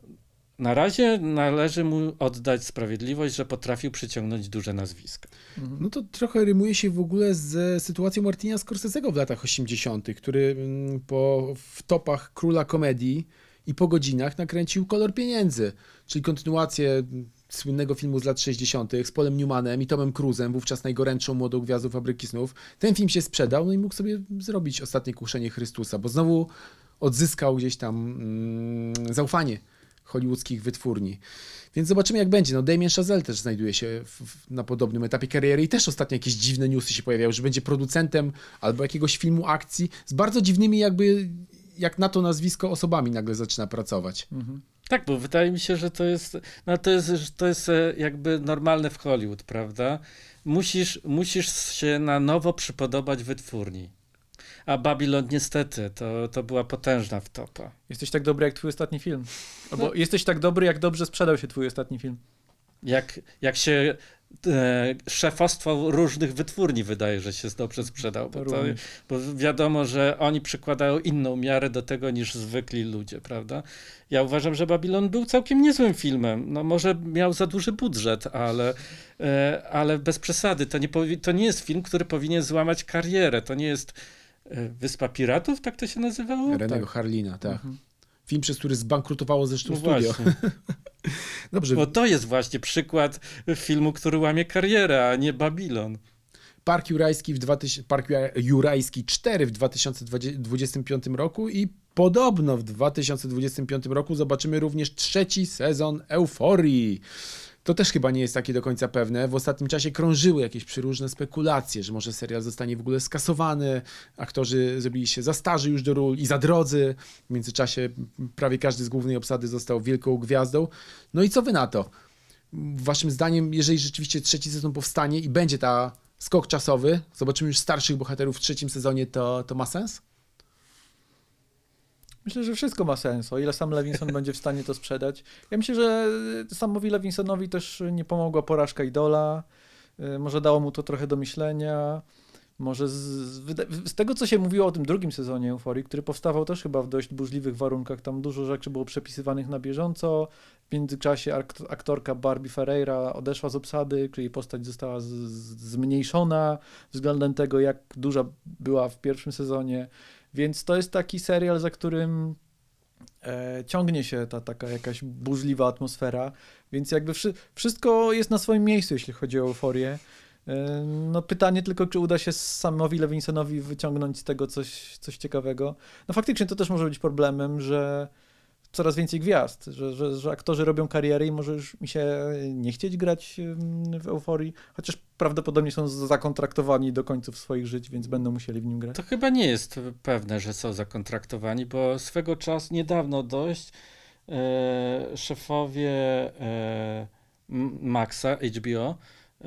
Speaker 2: Na razie należy mu oddać sprawiedliwość, że potrafił przyciągnąć duże nazwiska.
Speaker 3: Mhm.
Speaker 1: No to trochę rymuje się w ogóle z sytuacją Martina Scorsese'ego w latach osiemdziesiątych, który mm, po w topach Króla Komedii i Po godzinach nakręcił Kolor pieniędzy, czyli kontynuację mm, słynnego filmu z lat sześćdziesiątych z Polem Newmanem i Tomem Cruise'em, wówczas najgorętszą młodą gwiazdą Fabryki Snów. Ten film się sprzedał, no i mógł sobie zrobić Ostatnie kuszenie Chrystusa, bo znowu odzyskał gdzieś tam mm, zaufanie hollywoodzkich wytwórni. Więc zobaczymy, jak będzie. No Damien Chazelle też znajduje się w, w, na podobnym etapie kariery i też ostatnio jakieś dziwne newsy się pojawiały, że będzie producentem albo jakiegoś filmu akcji z bardzo dziwnymi jakby, jak na to nazwisko, osobami nagle zaczyna pracować.
Speaker 3: Mhm.
Speaker 2: Tak, bo wydaje mi się, że to jest, no to jest, że to jest e, jakby normalne w Hollywood, prawda? Musisz, musisz się na nowo przypodobać wytwórni. A Babylon niestety, to, to była potężna wtopa.
Speaker 3: Jesteś tak dobry jak twój ostatni film. Albo jesteś tak dobry, jak dobrze sprzedał się twój ostatni film.
Speaker 2: Jak, jak się e, szefostwo różnych wytwórni wydaje, że się dobrze sprzedał, bo, to,
Speaker 3: Również.
Speaker 2: bo wiadomo, że oni przykładają inną miarę do tego niż zwykli ludzie, prawda? Ja uważam, że Babylon był całkiem niezłym filmem. No może miał za duży budżet, ale, e, ale bez przesady. To nie, powi- to nie jest film, który powinien złamać karierę. To nie jest e, Wyspa Piratów, tak to się nazywało?
Speaker 1: Renego Harlina, tak.
Speaker 3: Mhm.
Speaker 1: Film, przez który zbankrutowało zresztą
Speaker 2: No
Speaker 1: studio.
Speaker 2: właśnie.
Speaker 1: Dobrze,
Speaker 2: Bo to jest właśnie przykład filmu, który łamie karierę, a nie Babylon.
Speaker 1: Park Jurajski, w dwa tysiące, Park Jurajski cztery w dwa tysiące dwudziestym piątym roku i podobno w dwa tysiące dwudziestym piątym roku zobaczymy również trzeci sezon Euforii. To też chyba nie jest takie do końca pewne. W ostatnim czasie krążyły jakieś przeróżne spekulacje, że może serial zostanie w ogóle skasowany, aktorzy zrobili się za starzy już do ról i za drodzy. W międzyczasie prawie każdy z głównej obsady został wielką gwiazdą. No i co wy na to? Waszym zdaniem, jeżeli rzeczywiście trzeci sezon powstanie i będzie ta skok czasowy, zobaczymy już starszych bohaterów w trzecim sezonie, to, to ma sens?
Speaker 3: Myślę, że wszystko ma sens, o ile sam Levinson będzie w stanie to sprzedać. Ja myślę, że samowi Levinsonowi też nie pomogła porażka Idola, może dało mu to trochę do myślenia, może z, z tego, co się mówiło o tym drugim sezonie Euforii, który powstawał też chyba w dość burzliwych warunkach, tam dużo rzeczy było przepisywanych na bieżąco, w międzyczasie aktorka Barbie Ferreira odeszła z obsady, czyli postać została z, z, zmniejszona względem tego, jak duża była w pierwszym sezonie. Więc to jest taki serial, za którym e, ciągnie się ta taka jakaś burzliwa atmosfera, więc jakby wszy, wszystko jest na swoim miejscu, jeśli chodzi o Euforię. E, no pytanie tylko, czy uda się samowi Levinsonowi wyciągnąć z tego coś, coś ciekawego. No faktycznie to też może być problemem, że coraz więcej gwiazd, że, że, że aktorzy robią kariery i może już mi się nie chcieć grać w Euforii, chociaż prawdopodobnie są zakontraktowani do końców swoich żyć, więc będą musieli w nim grać.
Speaker 2: To chyba nie jest pewne, że są zakontraktowani, bo swego czasu, niedawno dość, e, szefowie e, Maxa, H B O,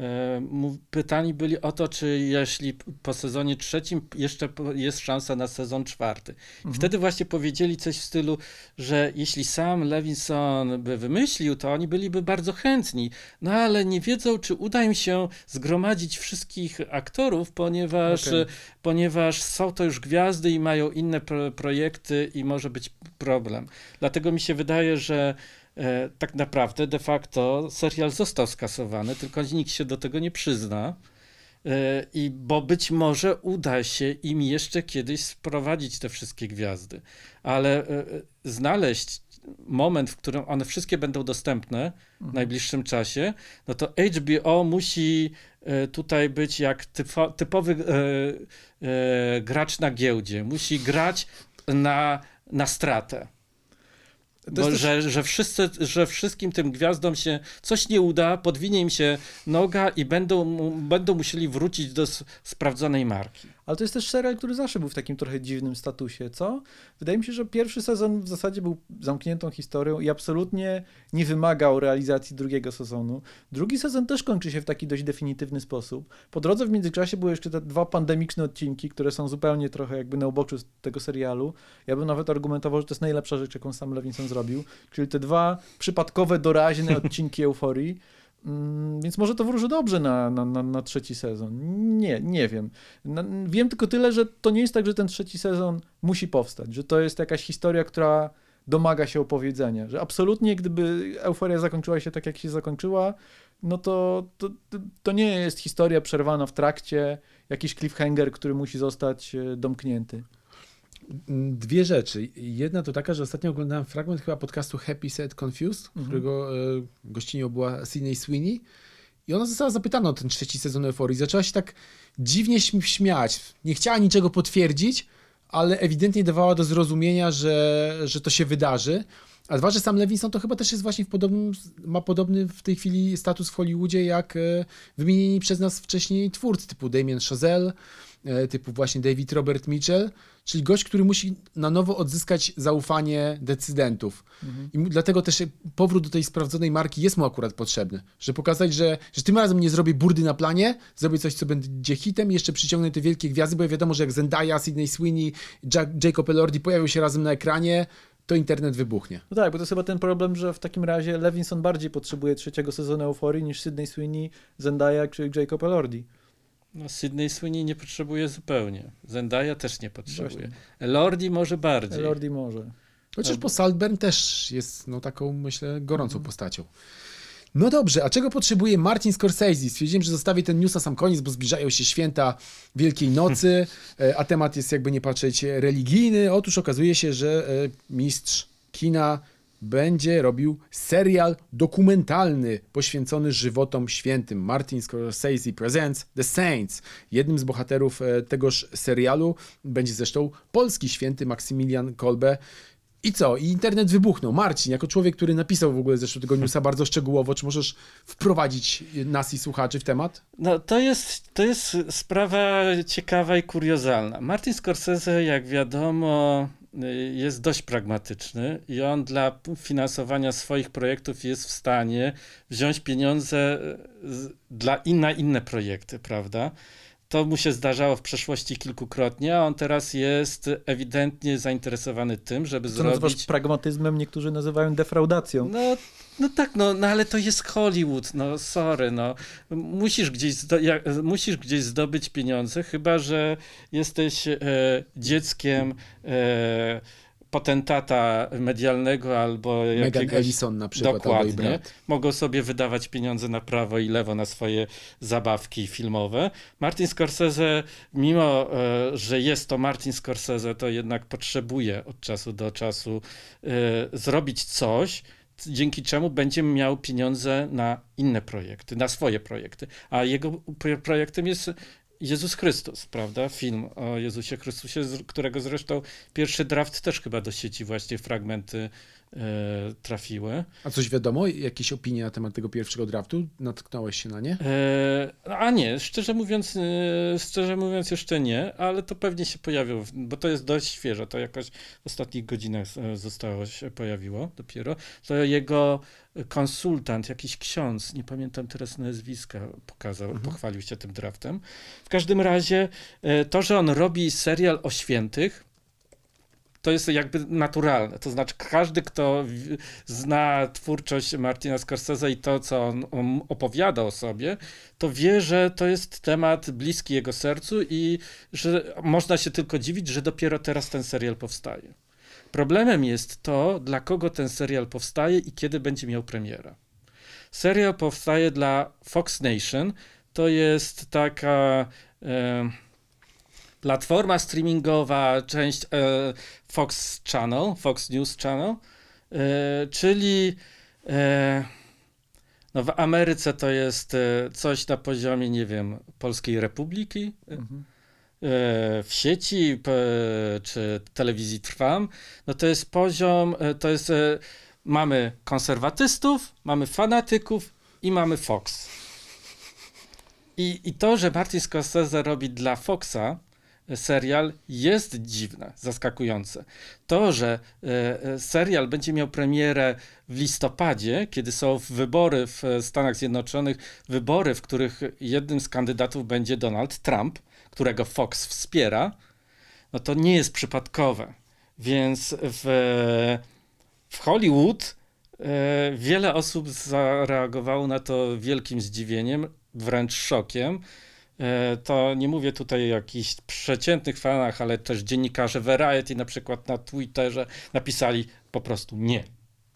Speaker 2: pytani byli o to, czy jeśli po sezonie trzecim jeszcze jest szansa na sezon czwarty. Mhm. Wtedy właśnie powiedzieli coś w stylu, że jeśli sam Levinson by wymyślił, to oni byliby bardzo chętni, no ale nie wiedzą, czy uda im się zgromadzić wszystkich aktorów, ponieważ, okay. ponieważ są to już gwiazdy i mają inne pro- projekty i może być problem. Dlatego mi się wydaje, że E, tak naprawdę de facto serial został skasowany, tylko nikt się do tego nie przyzna. E, i bo być może uda się im jeszcze kiedyś sprowadzić te wszystkie gwiazdy, ale e, znaleźć moment, w którym one wszystkie będą dostępne mhm. w najbliższym czasie, no to H B O musi e, tutaj być jak typo, typowy e, e, gracz na giełdzie, musi grać na, na stratę. Bo, też... że, że, wszyscy, że wszystkim tym gwiazdom się coś nie uda, podwinie im się noga i będą, będą musieli wrócić do sprawdzonej marki.
Speaker 3: Ale to jest też serial, który zawsze był w takim trochę dziwnym statusie, co? Wydaje mi się, że pierwszy sezon w zasadzie był zamkniętą historią i absolutnie nie wymagał realizacji drugiego sezonu. Drugi sezon też kończy się w taki dość definitywny sposób. Po drodze w międzyczasie były jeszcze te dwa pandemiczne odcinki, które są zupełnie trochę jakby na uboczu tego serialu. Ja bym nawet argumentował, że to jest najlepsza rzecz, jaką sam Levinson zrobił, czyli te dwa przypadkowe, doraźne odcinki Euforii. Więc może to wróży dobrze na, na, na, na trzeci sezon. Nie, nie wiem. Na, wiem tylko tyle, że to nie jest tak, że ten trzeci sezon musi powstać, że to jest jakaś historia, która domaga się opowiedzenia, że absolutnie gdyby Euforia zakończyła się tak, jak się zakończyła, no to, to, to nie jest historia przerwana w trakcie, jakiś cliffhanger, który musi zostać domknięty.
Speaker 1: Dwie rzeczy. Jedna to taka, że ostatnio oglądałem fragment chyba podcastu Happy, Sad, Confused, mhm. którego e, gościnią była Sydney Sweeney i ona została zapytana o ten trzeci sezon Euforii. Zaczęła się tak dziwnie śmiać. Nie chciała niczego potwierdzić, ale ewidentnie dawała do zrozumienia, że, że to się wydarzy. A dwa, że sam Levinson to chyba też jest właśnie w podobnym, ma podobny w tej chwili status w Hollywoodzie jak e, wymienieni przez nas wcześniej twórcy typu Damien Chazelle, e, typu właśnie David Robert Mitchell, czyli gość, który musi na nowo odzyskać zaufanie decydentów. Mhm. I dlatego też powrót do tej sprawdzonej marki jest mu akurat potrzebny, że pokazać, że, że tym razem nie zrobię burdy na planie, zrobię coś, co będzie hitem i jeszcze przyciągnę te wielkie gwiazdy, bo wiadomo, że jak Zendaya, Sydney Sweeney, Jack, Jacob Elordi pojawią się razem na ekranie, to internet wybuchnie.
Speaker 3: No tak, bo to jest chyba ten problem, że w takim razie Levinson bardziej potrzebuje trzeciego sezonu Euforii niż Sydney Sweeney, Zendaya czy Jacob Elordi.
Speaker 2: No, Sydney Sweeney nie potrzebuje zupełnie. Zendaya też nie potrzebuje. Elordi może bardziej.
Speaker 3: Elordi może.
Speaker 1: Chociaż po Saltburn też jest no, taką, myślę, gorącą mm. postacią. No dobrze, a czego potrzebuje Martin Scorsese? Stwierdziłem, że zostawię ten news na sam koniec, bo zbliżają się święta Wielkiej Nocy, a temat jest, jakby nie patrzeć, religijny. Otóż okazuje się, że mistrz kina będzie robił serial dokumentalny poświęcony żywotom świętym. Martin Scorsese Presents The Saints. Jednym z bohaterów tegoż serialu będzie zresztą polski święty Maksymilian Kolbe. I co? I internet wybuchnął. Marcin, jako człowiek, który napisał w ogóle zeszłego tygodniu newsa bardzo szczegółowo, czy możesz wprowadzić nas i słuchaczy w temat?
Speaker 2: No to jest, to jest sprawa ciekawa i kuriozalna. Martin Scorsese, jak wiadomo, jest dość pragmatyczny i on dla finansowania swoich projektów jest w stanie wziąć pieniądze z, dla in, na inne projekty, prawda? To mu się zdarzało w przeszłości kilkukrotnie, a on teraz jest ewidentnie zainteresowany tym, żeby
Speaker 3: Co
Speaker 2: zrobić...
Speaker 3: nazywasz pragmatyzmem, niektórzy nazywają defraudacją.
Speaker 2: No, no tak, no, no ale to jest Hollywood, no sorry, no. Musisz gdzieś, zdo, jak, musisz gdzieś zdobyć pieniądze, chyba że jesteś e, dzieckiem e, potentata medialnego albo
Speaker 1: Megan
Speaker 2: jakiegoś...
Speaker 1: Ellison na przykład, albo jej
Speaker 2: Dokładnie.
Speaker 1: brat.
Speaker 2: Mogą sobie wydawać pieniądze na prawo i lewo na swoje zabawki filmowe. Martin Scorsese, mimo e, że jest to Martin Scorsese, to jednak potrzebuje od czasu do czasu e, zrobić coś, dzięki czemu będzie miał pieniądze na inne projekty, na swoje projekty. A jego pro- projektem jest Jezus Chrystus, prawda? Film o Jezusie Chrystusie, z którego zresztą pierwszy draft też chyba do sieci właśnie fragmenty e, trafiły.
Speaker 1: A coś wiadomo? Jakieś opinie na temat tego pierwszego draftu? Natknąłeś się na nie?
Speaker 2: E, a nie, szczerze mówiąc, e, szczerze mówiąc jeszcze nie, ale to pewnie się pojawiło, bo to jest dość świeże, to jakoś w ostatnich godzinach e, zostało się pojawiło dopiero. To jego konsultant, jakiś ksiądz, nie pamiętam teraz nazwiska, pokazał,
Speaker 1: Mhm.
Speaker 2: pochwalił się tym draftem. W każdym razie e, to, że on robi serial o świętych, to jest jakby naturalne. To znaczy każdy, kto w- zna twórczość Martina Scorsese i to, co on, on opowiada o sobie, to wie, że to jest temat bliski jego sercu i że można się tylko dziwić, że dopiero teraz ten serial powstaje. Problemem jest to, dla kogo ten serial powstaje i kiedy będzie miał premierę. Serial powstaje dla Fox Nation. To jest taka... E, platforma streamingowa, część e, Fox Channel, Fox News Channel, e, czyli e, no w Ameryce to jest e, coś na poziomie, nie wiem, Polskiej Republiki,
Speaker 3: Mhm.
Speaker 2: e, w sieci p, czy telewizji Trwam. No to jest poziom, e, to jest, e, mamy konserwatystów, mamy fanatyków i mamy Fox. I, I to, że Martin Scorsese robi dla Foxa serial, jest dziwne, zaskakujące. To, że e, serial będzie miał premierę w listopadzie, kiedy są wybory w Stanach Zjednoczonych, wybory, w których jednym z kandydatów będzie Donald Trump, którego Fox wspiera, no to nie jest przypadkowe. Więc w, w Hollywood e, wiele osób zareagowało na to wielkim zdziwieniem, wręcz szokiem. E, To nie mówię tutaj o jakichś przeciętnych fanach, ale też dziennikarze Variety na przykład na Twitterze napisali po prostu nie.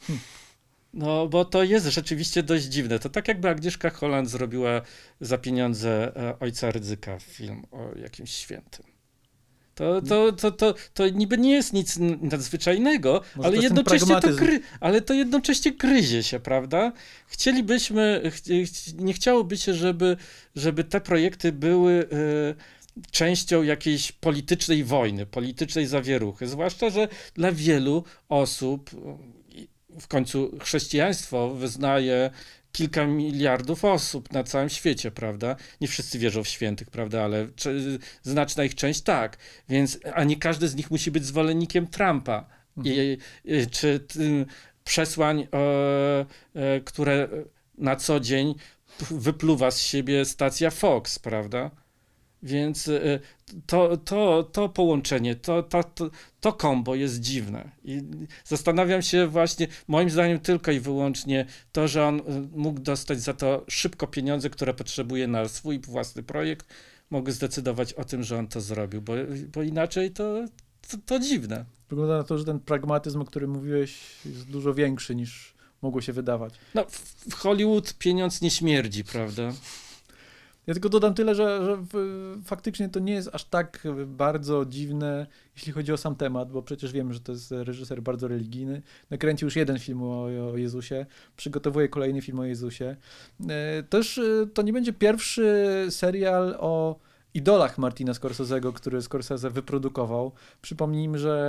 Speaker 2: No, bo to jest rzeczywiście dość dziwne. To tak jakby Agnieszka Holland zrobiła za pieniądze e, Ojca Rydzyka film o jakimś świętym. To, to, to, to, to niby nie jest nic nadzwyczajnego,
Speaker 3: Może
Speaker 2: ale
Speaker 3: to jest ten
Speaker 2: jednocześnie to,
Speaker 3: pragmatyzm.
Speaker 2: gry, ale to jednocześnie gryzie się, prawda? Chcielibyśmy, chci- chci- nie chciałoby się, żeby, żeby te projekty były e, częścią jakiejś politycznej wojny, politycznej zawieruchy. Zwłaszcza, że dla wielu osób, i w końcu chrześcijaństwo wyznaje kilka miliardów osób na całym świecie, prawda? Nie wszyscy wierzą w świętych, prawda? Ale czy, znaczna ich część tak. Więc, a nie każdy z nich musi być zwolennikiem Trumpa. I, i, czy ty, przesłań, e, e, które na co dzień p- wypluwa z siebie stacja Fox, prawda? Więc e, to, to, to połączenie, to, to, to, to kombo jest dziwne. I zastanawiam się właśnie, moim zdaniem tylko i wyłącznie to, że on e, mógł dostać za to szybko pieniądze, które potrzebuje na swój własny projekt, mogę zdecydować o tym, że on to zrobił, bo, bo inaczej to, to, to dziwne.
Speaker 3: Wygląda na to, że ten pragmatyzm, o którym mówiłeś, jest dużo większy niż mogło się wydawać.
Speaker 2: No, w, w Hollywood pieniądz nie śmierdzi, prawda?
Speaker 3: Ja tylko dodam tyle, że, że w, faktycznie to nie jest aż tak bardzo dziwne, jeśli chodzi o sam temat, bo przecież wiemy, że to jest reżyser bardzo religijny. Nakręcił już jeden film o, o Jezusie, przygotowuje kolejny film o Jezusie. E, Też e, to nie będzie pierwszy serial o idolach Martina Scorsese'ego, który Scorsese wyprodukował. Przypomnijmy, że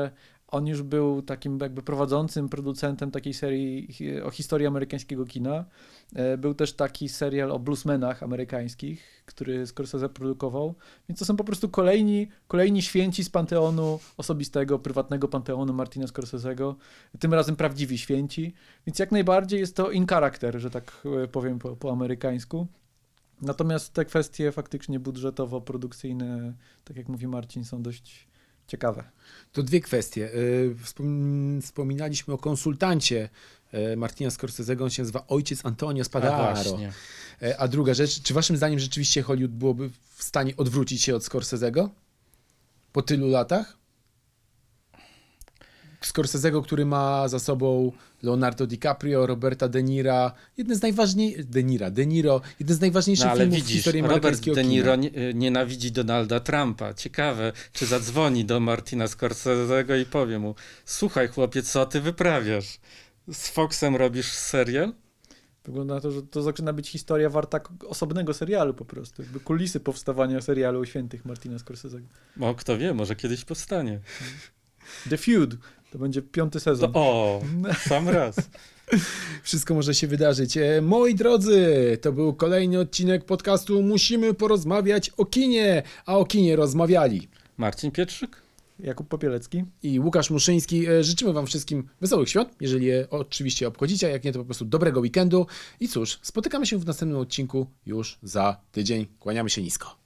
Speaker 3: on już był takim jakby prowadzącym producentem takiej serii hi- o historii amerykańskiego kina. E, Był też taki serial o bluesmenach amerykańskich, który Scorsese produkował. Więc to są po prostu kolejni, kolejni święci z panteonu osobistego, prywatnego panteonu Martina Scorsese'ego. Tym razem prawdziwi święci. Więc jak najbardziej jest to in character, że tak e, powiem po, po amerykańsku. Natomiast te kwestie faktycznie budżetowo-produkcyjne, tak jak mówi Marcin, są dość ciekawe.
Speaker 1: To dwie kwestie. Y, wspom- Wspominaliśmy o konsultancie y, Martina Scorsese'ego, on się nazywa ojciec Antonio
Speaker 2: A
Speaker 1: Spadaro.
Speaker 2: właśnie.
Speaker 1: Y, A druga rzecz, czy waszym zdaniem rzeczywiście Hollywood byłoby w stanie odwrócić się od Scorsese'ego po tylu latach? Scorsese'ego, który ma za sobą Leonardo DiCaprio, Roberta De Niro, jeden z najważniejszych, De Niro, De Niro, jeden z najważniejszych
Speaker 2: No ale
Speaker 1: filmów w
Speaker 2: widzisz,
Speaker 1: historii
Speaker 2: Robert
Speaker 1: amerykańskiego
Speaker 2: De
Speaker 1: kina.
Speaker 2: Niro nie- nienawidzi Donalda Trumpa. Ciekawe, czy zadzwoni do Martina Scorsese'ego i powie mu: słuchaj chłopiec, co ty wyprawiasz? Z Foxem robisz serial?
Speaker 3: Wygląda na to, że to zaczyna być historia warta k- osobnego serialu po prostu. Jakby kulisy powstawania serialu o świętych Martina Scorsese'ego.
Speaker 2: O, kto wie, może kiedyś powstanie.
Speaker 3: The Feud. To będzie piąty
Speaker 2: To,
Speaker 3: sezon.
Speaker 2: o, sam raz.
Speaker 1: Wszystko może się wydarzyć. E, Moi drodzy, to był kolejny odcinek podcastu Musimy porozmawiać o kinie, a o kinie rozmawiali
Speaker 2: Marcin Pietrzyk?
Speaker 3: Jakub Popielecki.
Speaker 1: i Łukasz Muszyński. E, Życzymy wam wszystkim wesołych świąt, jeżeli je oczywiście obchodzicie, a jak nie, to po prostu dobrego weekendu. I cóż, spotykamy się w następnym odcinku już za tydzień. Kłaniamy się nisko.